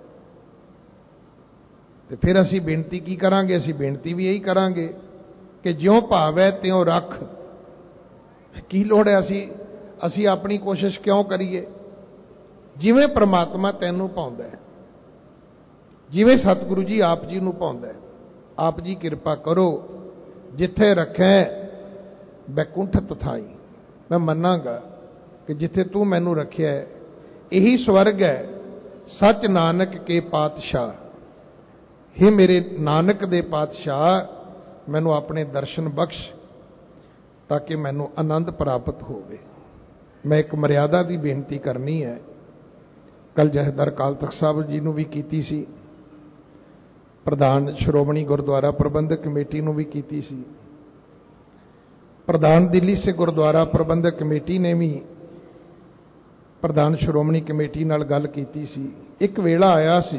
ਤੇ ਫਿਰ ਅਸੀਂ ਬੇਨਤੀ ਕੀ ਕਰਾਂਗੇ? ਅਸੀਂ ਬੇਨਤੀ ਵੀ ਇਹੀ ਕਰਾਂਗੇ ਕਿ ਜਿਉਂ ਭਾਵੈ ਤਿਉਂ ਰੱਖ। ਕੀ ਲੋੜ ਹੈ ਅਸੀਂ ਆਪਣੀ ਕੋਸ਼ਿਸ਼ ਕਿਉਂ ਕਰੀਏ? ਜਿਵੇਂ ਪ੍ਰਮਾਤਮਾ ਤੈਨੂੰ ਪਾਉਂਦਾ ਹੈ, ਜਿਵੇਂ ਸਤਿਗੁਰੂ ਜੀ ਆਪ ਜੀ ਨੂੰ ਪਾਉਂਦਾ ਹੈ। ਆਪ ਜੀ ਕਿਰਪਾ ਕਰੋ, ਜਿੱਥੇ ਰੱਖੈ ਬੈਕੁੰਠ ਤਥਾਈ। ਮੈਂ ਮੰਨਾਂਗਾ ਕਿ ਜਿੱਥੇ ਤੂੰ ਮੈਨੂੰ ਰੱਖਿਆ ਹੈ ਇਹੀ ਸਵਰਗ ਹੈ। ਸੱਚ ਨਾਨਕ ਕੇ ਪਾਤਸ਼ਾਹ। हे ਮੇਰੇ ਨਾਨਕ ਦੇ ਪਾਤਸ਼ਾਹ, ਮੈਨੂੰ ਆਪਣੇ ਦਰਸ਼ਨ ਬਖਸ਼ ਤਾਂ ਕਿ ਮੈਨੂੰ ਆਨੰਦ ਪ੍ਰਾਪਤ ਹੋਵੇ। ਮੈਂ ਇੱਕ ਮਰਿਆਦਾ ਦੀ ਬੇਨਤੀ ਕਰਨੀ ਹੈ। ਕੱਲ ਜਥੇਦਾਰ ਅਕਾਲ ਤਖਤ ਸਾਹਿਬ ਜੀ ਨੂੰ ਵੀ ਕੀਤੀ ਸੀ, ਪ੍ਰਧਾਨ ਸ਼੍ਰੋਮਣੀ ਗੁਰਦੁਆਰਾ ਪ੍ਰਬੰਧਕ ਕਮੇਟੀ ਨੂੰ ਵੀ ਕੀਤੀ ਸੀ, प्रधान दिल्ली से गुरुद्वारा प्रबंधक कमेटी ने भी ਪ੍ਰਧਾਨ ਸ਼੍ਰੋਮਣੀ ਕਮੇਟੀ ਨਾਲ ਗੱਲ ਕੀਤੀ ਸੀ। ਇੱਕ ਵੇਲਾ ਆਇਆ ਸੀ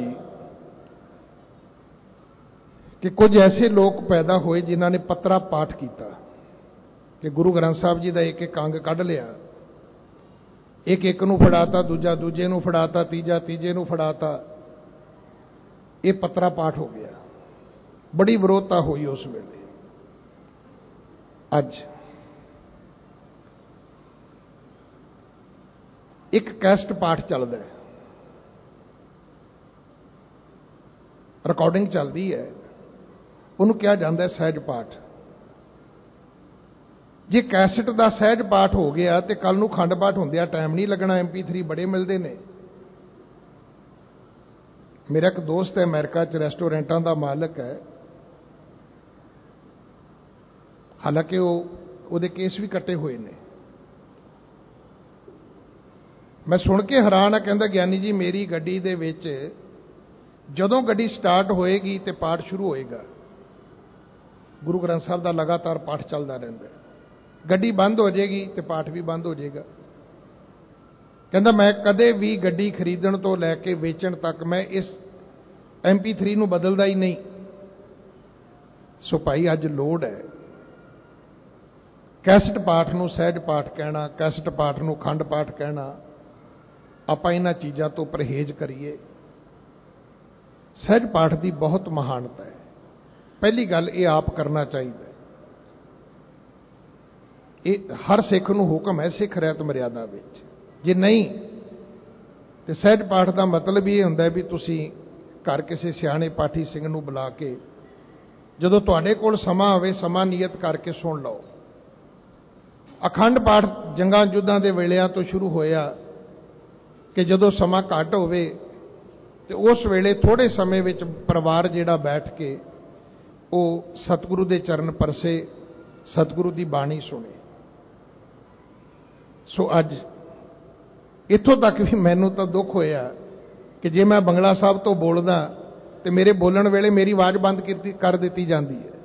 ਕਿ ਕੁਝ ਐਸੇ ਲੋਕ ਪੈਦਾ ਹੋਏ ਜਿਨ੍ਹਾਂ ਨੇ ਪੱਤਰਾ ਪਾਠ ਕੀਤਾ ਕਿ ਗੁਰੂ ਗ੍ਰੰਥ ਸਾਹਿਬ ਜੀ ਦਾ ਇੱਕ ਇੱਕ ਅੰਗ ਕੱਢ ਲਿਆ, ਇੱਕ ਇੱਕ ਨੂੰ ਫੜਾਤਾ, ਦੂਜਾ ਦੂਜੇ ਨੂੰ ਫੜਾਤਾ, ਤੀਜਾ ਤੀਜੇ ਨੂੰ ਫੜਾਤਾ। ਇਹ ਪੱਤਰਾ ਪਾਠ ਹੋ ਗਿਆ। ਬੜੀ ਵਿਰੋਧਤਾ ਹੋਈ ਉਸ ਵੇਲੇ। ਅੱਜ ਇੱਕ ਕੈਸਟ ਪਾਠ ਚੱਲਦਾ ਹੈ, ਰਿਕਾਰਡਿੰਗ ਚੱਲਦੀ ਹੈ, ਉਹਨੂੰ ਕਿਹਾ ਜਾਂਦਾ ਹੈ ਸਹਿਜ ਪਾਠ। ਜੇ ਕੈਸਟ ਦਾ ਸਹਿਜ ਪਾਠ ਹੋ ਗਿਆ ਤੇ ਕੱਲ ਨੂੰ ਖੰਡ ਪਾਠ ਹੁੰਦਿਆਂ ਟਾਈਮ ਨਹੀਂ ਲੱਗਣਾ। MP3 ਬੜੇ ਮਿਲਦੇ ਨੇ। ਮੇਰਾ ਇੱਕ ਦੋਸਤ ਹੈ ਅਮਰੀਕਾ 'ਚ, ਰੈਸਟੋਰੈਂਟਾਂ ਦਾ ਮਾਲਕ ਹੈ। ਹਾਲਾਂਕਿ ਉਹਦੇ ਕੇਸ ਵੀ ਕੱਟੇ ਹੋਏ ਨੇ। ਮੈਂ ਸੁਣ ਕੇ ਹੈਰਾਨ ਆ। ਕਹਿੰਦਾ ਗਿਆਨੀ ਜੀ ਮੇਰੀ ਗੱਡੀ ਦੇ ਵਿੱਚ ਜਦੋਂ ਗੱਡੀ ਸਟਾਰਟ ਹੋਏਗੀ ਤੇ ਪਾਠ ਸ਼ੁਰੂ ਹੋਏਗਾ। ਗੁਰੂ ਗ੍ਰੰਥ ਸਾਹਿਬ ਦਾ ਲਗਾਤਾਰ ਪਾਠ ਚੱਲਦਾ ਰਹਿੰਦਾ। ਗੱਡੀ ਬੰਦ ਹੋ ਜਾਏਗੀ ਤੇ ਪਾਠ ਵੀ ਬੰਦ ਹੋ ਜਾਏਗਾ। ਕਹਿੰਦਾ ਮੈਂ ਕਦੇ ਵੀ ਗੱਡੀ ਖਰੀਦਣ ਤੋਂ ਲੈ ਕੇ ਵੇਚਣ ਤੱਕ ਮੈਂ ਇਸ MP3 ਨੂੰ ਬਦਲਦਾ ਹੀ ਨਹੀਂ। ਸੋ ਭਾਈ ਅੱਜ ਲੋੜ ਹੈ ਕੈਸਟ ਪਾਠ ਨੂੰ ਸਹਿਜ ਪਾਠ ਕਹਿਣਾ, ਕੈਸਟ ਪਾਠ ਨੂੰ ਖੰਡ ਪਾਠ ਕਹਿਣਾ। ਆਪਾਂ ਇਹਨਾਂ ਚੀਜ਼ਾਂ ਤੋਂ ਪਰਹੇਜ਼ ਕਰੀਏ। ਸਹਿਜ ਪਾਠ ਦੀ ਬਹੁਤ ਮਹਾਨਤਾ ਹੈ। ਪਹਿਲੀ ਗੱਲ ਇਹ ਆਪ ਕਰਨਾ ਚਾਹੀਦਾ। ਇਹ ਹਰ ਸਿੱਖ ਨੂੰ ਹੁਕਮ ਹੈ, ਸਿੱਖ ਰਹਿਤ ਮਰਿਆਦਾ ਵਿੱਚ। ਜੇ ਨਹੀਂ ਤੇ ਸਹਿਜ ਪਾਠ ਦਾ ਮਤਲਬ ਇਹ ਹੁੰਦਾ ਵੀ ਤੁਸੀਂ ਘਰ ਕਿਸੇ ਸਿਆਣੇ ਪਾਠੀ ਸਿੰਘ ਨੂੰ ਬੁਲਾ ਕੇ ਜਦੋਂ ਤੁਹਾਡੇ ਕੋਲ ਸਮਾਂ ਹੋਵੇ ਸਮਾਂ ਨਿਯਤ ਕਰਕੇ ਸੁਣ ਲਓ। ਅਖੰਡ ਪਾਠ ਜੰਗਾਂ ਯੁੱਧਾਂ ਦੇ ਵੇਲਿਆਂ ਤੋਂ ਸ਼ੁਰੂ ਹੋਇਆ ਕਿ ਜਦੋਂ ਸਮਾਂ ਘੱਟ ਹੋਵੇ ਤੇ ਉਸ ਵੇਲੇ ਥੋੜੇ ਸਮੇਂ ਵਿੱਚ ਪਰਿਵਾਰ ਜਿਹੜਾ ਬੈਠ ਕੇ ਉਹ ਸਤਿਗੁਰੂ ਦੇ ਚਰਨ ਪਰਸੇ, ਸਤਿਗੁਰੂ ਦੀ ਬਾਣੀ ਸੁਣੇ। ਸੋ ਅੱਜ ਇੱਥੋਂ ਤੱਕ ਵੀ ਮੈਨੂੰ ਤਾਂ ਦੁੱਖ ਹੋਇਆ ਕਿ ਜੇ ਮੈਂ ਬੰਗਲਾ ਸਾਹਿਬ ਤੋਂ ਬੋਲਦਾ ਤੇ ਮੇਰੇ ਬੋਲਣ ਵੇਲੇ ਮੇਰੀ ਆਵਾਜ਼ ਬੰਦ ਕਰ ਦਿੱਤੀ ਜਾਂਦੀ ਹੈ।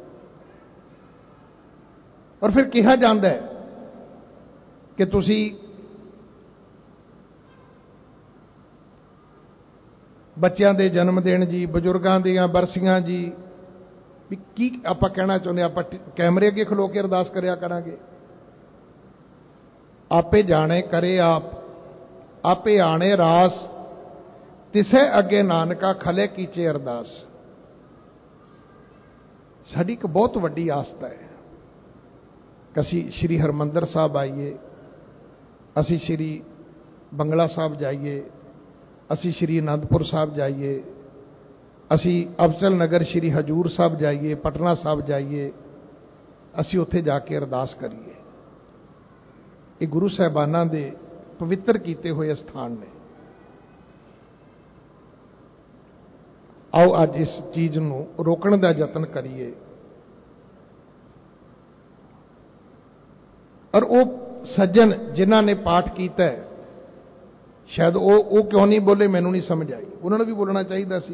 ਔਰ ਫਿਰ ਕਿਹਾ ਜਾਂਦਾ ਹੈ ਕਿ ਤੁਸੀਂ ਬੱਚਿਆਂ ਦੇ ਜਨਮ ਦਿਨ ਜੀ, ਬਜ਼ੁਰਗਾਂ ਦੀਆਂ ਬਰਸੀਆਂ ਜੀ, ਵੀ ਕੀ ਆਪਾਂ ਕਹਿਣਾ ਚਾਹੁੰਦੇ? ਆਪਾਂ ਕੈਮਰੇ ਅੱਗੇ ਖਲੋ ਕੇ ਅਰਦਾਸ ਕਰਿਆ ਕਰਾਂਗੇ। ਆਪੇ ਜਾਣੇ ਕਰੇ ਆਪ, ਆਪੇ ਆਣੇ ਰਾਸ, ਤਿਸੈ ਅੱਗੇ ਨਾਨਕਾ ਖਲੇ ਕੀਚੇ ਅਰਦਾਸ। ਸਾਡੀ ਇੱਕ ਬਹੁਤ ਵੱਡੀ ਆਸਥਾ ਹੈ ਕਿ ਅਸੀਂ ਸ਼੍ਰੀ ਹਰਿਮੰਦਰ ਸਾਹਿਬ ਆਈਏ, ਅਸੀਂ ਸ਼੍ਰੀ ਬੰਗਲਾ ਸਾਹਿਬ ਜਾਈਏ, ਅਸੀਂ ਸ਼੍ਰੀ ਅਨੰਦਪੁਰ ਸਾਹਿਬ ਜਾਈਏ, ਅਸੀਂ ਅਬਚਲ ਨਗਰ ਸ਼੍ਰੀ ਹਜੂਰ ਸਾਹਿਬ ਜਾਈਏ, ਪਟਨਾ ਸਾਹਿਬ ਜਾਈਏ, ਅਸੀਂ ਉੱਥੇ ਜਾ ਕੇ ਅਰਦਾਸ ਕਰੀਏ। ਇਹ ਗੁਰੂ ਸਾਹਿਬਾਨਾਂ ਦੇ ਪਵਿੱਤਰ ਕੀਤੇ ਹੋਏ ਸਥਾਨ ਨੇ। ਆਓ ਅੱਜ ਇਸ ਚੀਜ਼ ਨੂੰ ਰੋਕਣ ਦਾ ਯਤਨ ਕਰੀਏ। ਔਰ ਉਹ ਸੱਜਣ ਜਿਨ੍ਹਾਂ ਨੇ ਪਾਠ ਕੀਤਾ ਹੈ, ਸ਼ਾਇਦ ਉਹ ਕਿਉਂ ਨਹੀਂ ਬੋਲੇ ਮੈਨੂੰ ਨਹੀਂ ਸਮਝ ਆਈ। ਉਹਨਾਂ ਨੂੰ ਵੀ ਬੋਲਣਾ ਚਾਹੀਦਾ ਸੀ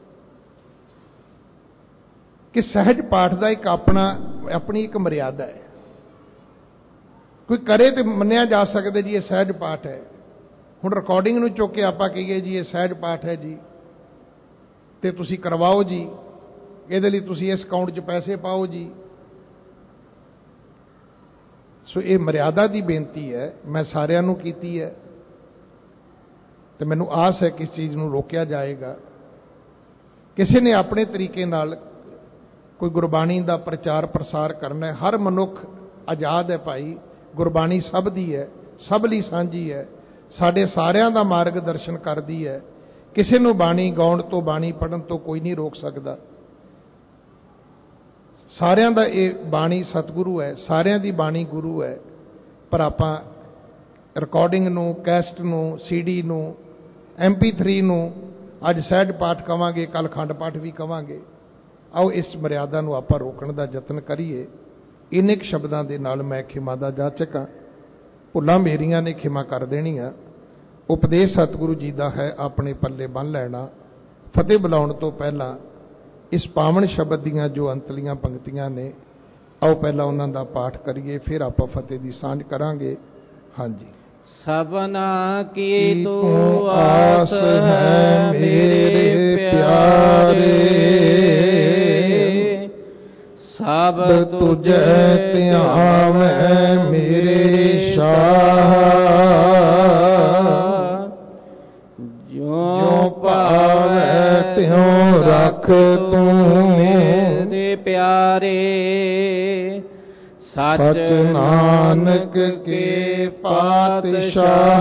ਕਿ ਸਹਿਜ ਪਾਠ ਦਾ ਇੱਕ ਆਪਣੀ ਇੱਕ ਮਰਿਆਦਾ ਹੈ। ਕੋਈ ਕਰੇ ਤੇ ਮੰਨਿਆ ਜਾ ਸਕਦਾ ਜੀ ਇਹ ਸਹਿਜ ਪਾਠ ਹੈ। ਹੁਣ ਰਿਕਾਰਡਿੰਗ ਨੂੰ ਚੁੱਕ ਕੇ ਆਪਾਂ ਕਹੀਏ ਜੀ ਇਹ ਸਹਿਜ ਪਾਠ ਹੈ ਜੀ ਤੇ ਤੁਸੀਂ ਕਰਵਾਓ ਜੀ, ਇਹਦੇ ਲਈ ਤੁਸੀਂ ਇਸ ਅਕਾਊਂਟ 'ਚ ਪੈਸੇ ਪਾਓ ਜੀ। ਸੋ ਇਹ ਮਰਿਆਦਾ ਦੀ ਬੇਨਤੀ ਹੈ, ਮੈਂ ਸਾਰਿਆਂ ਨੂੰ ਕੀਤੀ ਹੈ ਤੇ ਮੈਨੂੰ ਆਸ ਹੈ ਕਿ ਇਸ ਚੀਜ਼ ਨੂੰ ਰੋਕਿਆ ਜਾਏਗਾ। ਕਿਸੇ ਨੇ ਆਪਣੇ ਤਰੀਕੇ ਨਾਲ ਕੋਈ ਗੁਰਬਾਣੀ ਦਾ ਪ੍ਰਚਾਰ ਪ੍ਰਸਾਰ ਕਰਨਾ ਹੈ, ਹਰ ਮਨੁੱਖ ਆਜ਼ਾਦ ਹੈ ਭਾਈ। ਗੁਰਬਾਣੀ ਸਭ ਦੀ ਹੈ, ਸਭ ਲਈ ਸਾਂਝੀ ਹੈ, ਸਾਡੇ ਸਾਰਿਆਂ ਦਾ ਮਾਰਗਦਰਸ਼ਨ ਕਰਦੀ ਹੈ। ਕਿਸੇ ਨੂੰ ਬਾਣੀ ਗਾਉਣ ਤੋਂ, ਬਾਣੀ ਪੜ੍ਹਨ ਤੋਂ ਕੋਈ ਨਹੀਂ ਰੋਕ ਸਕਦਾ। ਸਾਰਿਆਂ ਦਾ ਇਹ ਬਾਣੀ ਸਤਿਗੁਰੂ ਹੈ, ਸਾਰਿਆਂ ਦੀ ਬਾਣੀ ਗੁਰੂ ਹੈ। ਪਰ ਆਪਾਂ ਰਿਕਾਰਡਿੰਗ ਨੂੰ, ਕੈਸਟ ਨੂੰ, CD ਨੂੰ, MP3 ਨੂੰ ਅੱਜ ਸਹਿਜ ਪਾਠ ਕਵਾਂਗੇ, ਕੱਲ ਖੰਡ ਪਾਠ ਵੀ ਕਵਾਂਗੇ। ਆਓ ਇਸ ਮਰਿਆਦਾ ਨੂੰ ਆਪਾਂ ਰੋਕਣ ਦਾ ਯਤਨ ਕਰੀਏ। ਇੰਨੇ ਕੁ ਸ਼ਬਦਾਂ ਦੇ ਨਾਲ ਮੈਂ ਖਿਮਾ ਦਾ ਜਾਚਕ ਹਾਂ। ਭੁੱਲਾਂ ਮੇਰੀਆਂ ਨੇ ਖਿਮਾ ਕਰ ਦੇਣੀਆਂ। ਉਪਦੇਸ਼ ਸਤਿਗੁਰੂ ਜੀ ਦਾ ਹੈ, ਆਪਣੇ ਪੱਲੇ ਬੰਨ੍ਹ ਲੈਣਾ। ਫਤਿਹ ਬੁਲਾਉਣ ਤੋਂ ਪਹਿਲਾਂ ਇਸ ਪਾਵਨ ਸ਼ਬਦ ਦੀਆਂ ਜੋ ਅੰਤਲੀਆਂ ਪੰਕਤੀਆਂ ਨੇ, ਆਓ ਪਹਿਲਾਂ ਉਹਨਾਂ ਦਾ ਪਾਠ ਕਰੀਏ, ਫਿਰ ਆਪਾਂ ਫਤਿਹ ਦੀ ਸਾਂਝ ਕਰਾਂਗੇ। ਹਾਂਜੀ। ਸਭਨਾ ਕੀ ਤੂੰ ਤੂੰ ਆਸ ਹੈ ਮੇਰੇ ਪਿਆਰੇ, ਸਭ ਤੁਝੈ ਧਿਆਵੈ ਮੇਰੇ ਸ਼ਾਹ। ਜੋ ਭਾਵੈ ਤਿਉ ਰੱਖ ਤੂੰ ਮੇਰੇ ਪਿਆਰੇ, ਸਚ ਨਾਨਕ ਕੇ ਪਾਤਸ਼ਾਹ।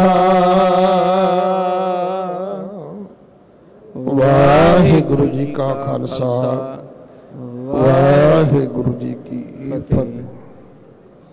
ਵਾਹਿਗੁਰੂ ਜੀ ਕਾ ਖਾਲਸਾ, ਵਾਹਿਗੁਰੂ ਜੀ ਕੀ ਫਤਿਹ।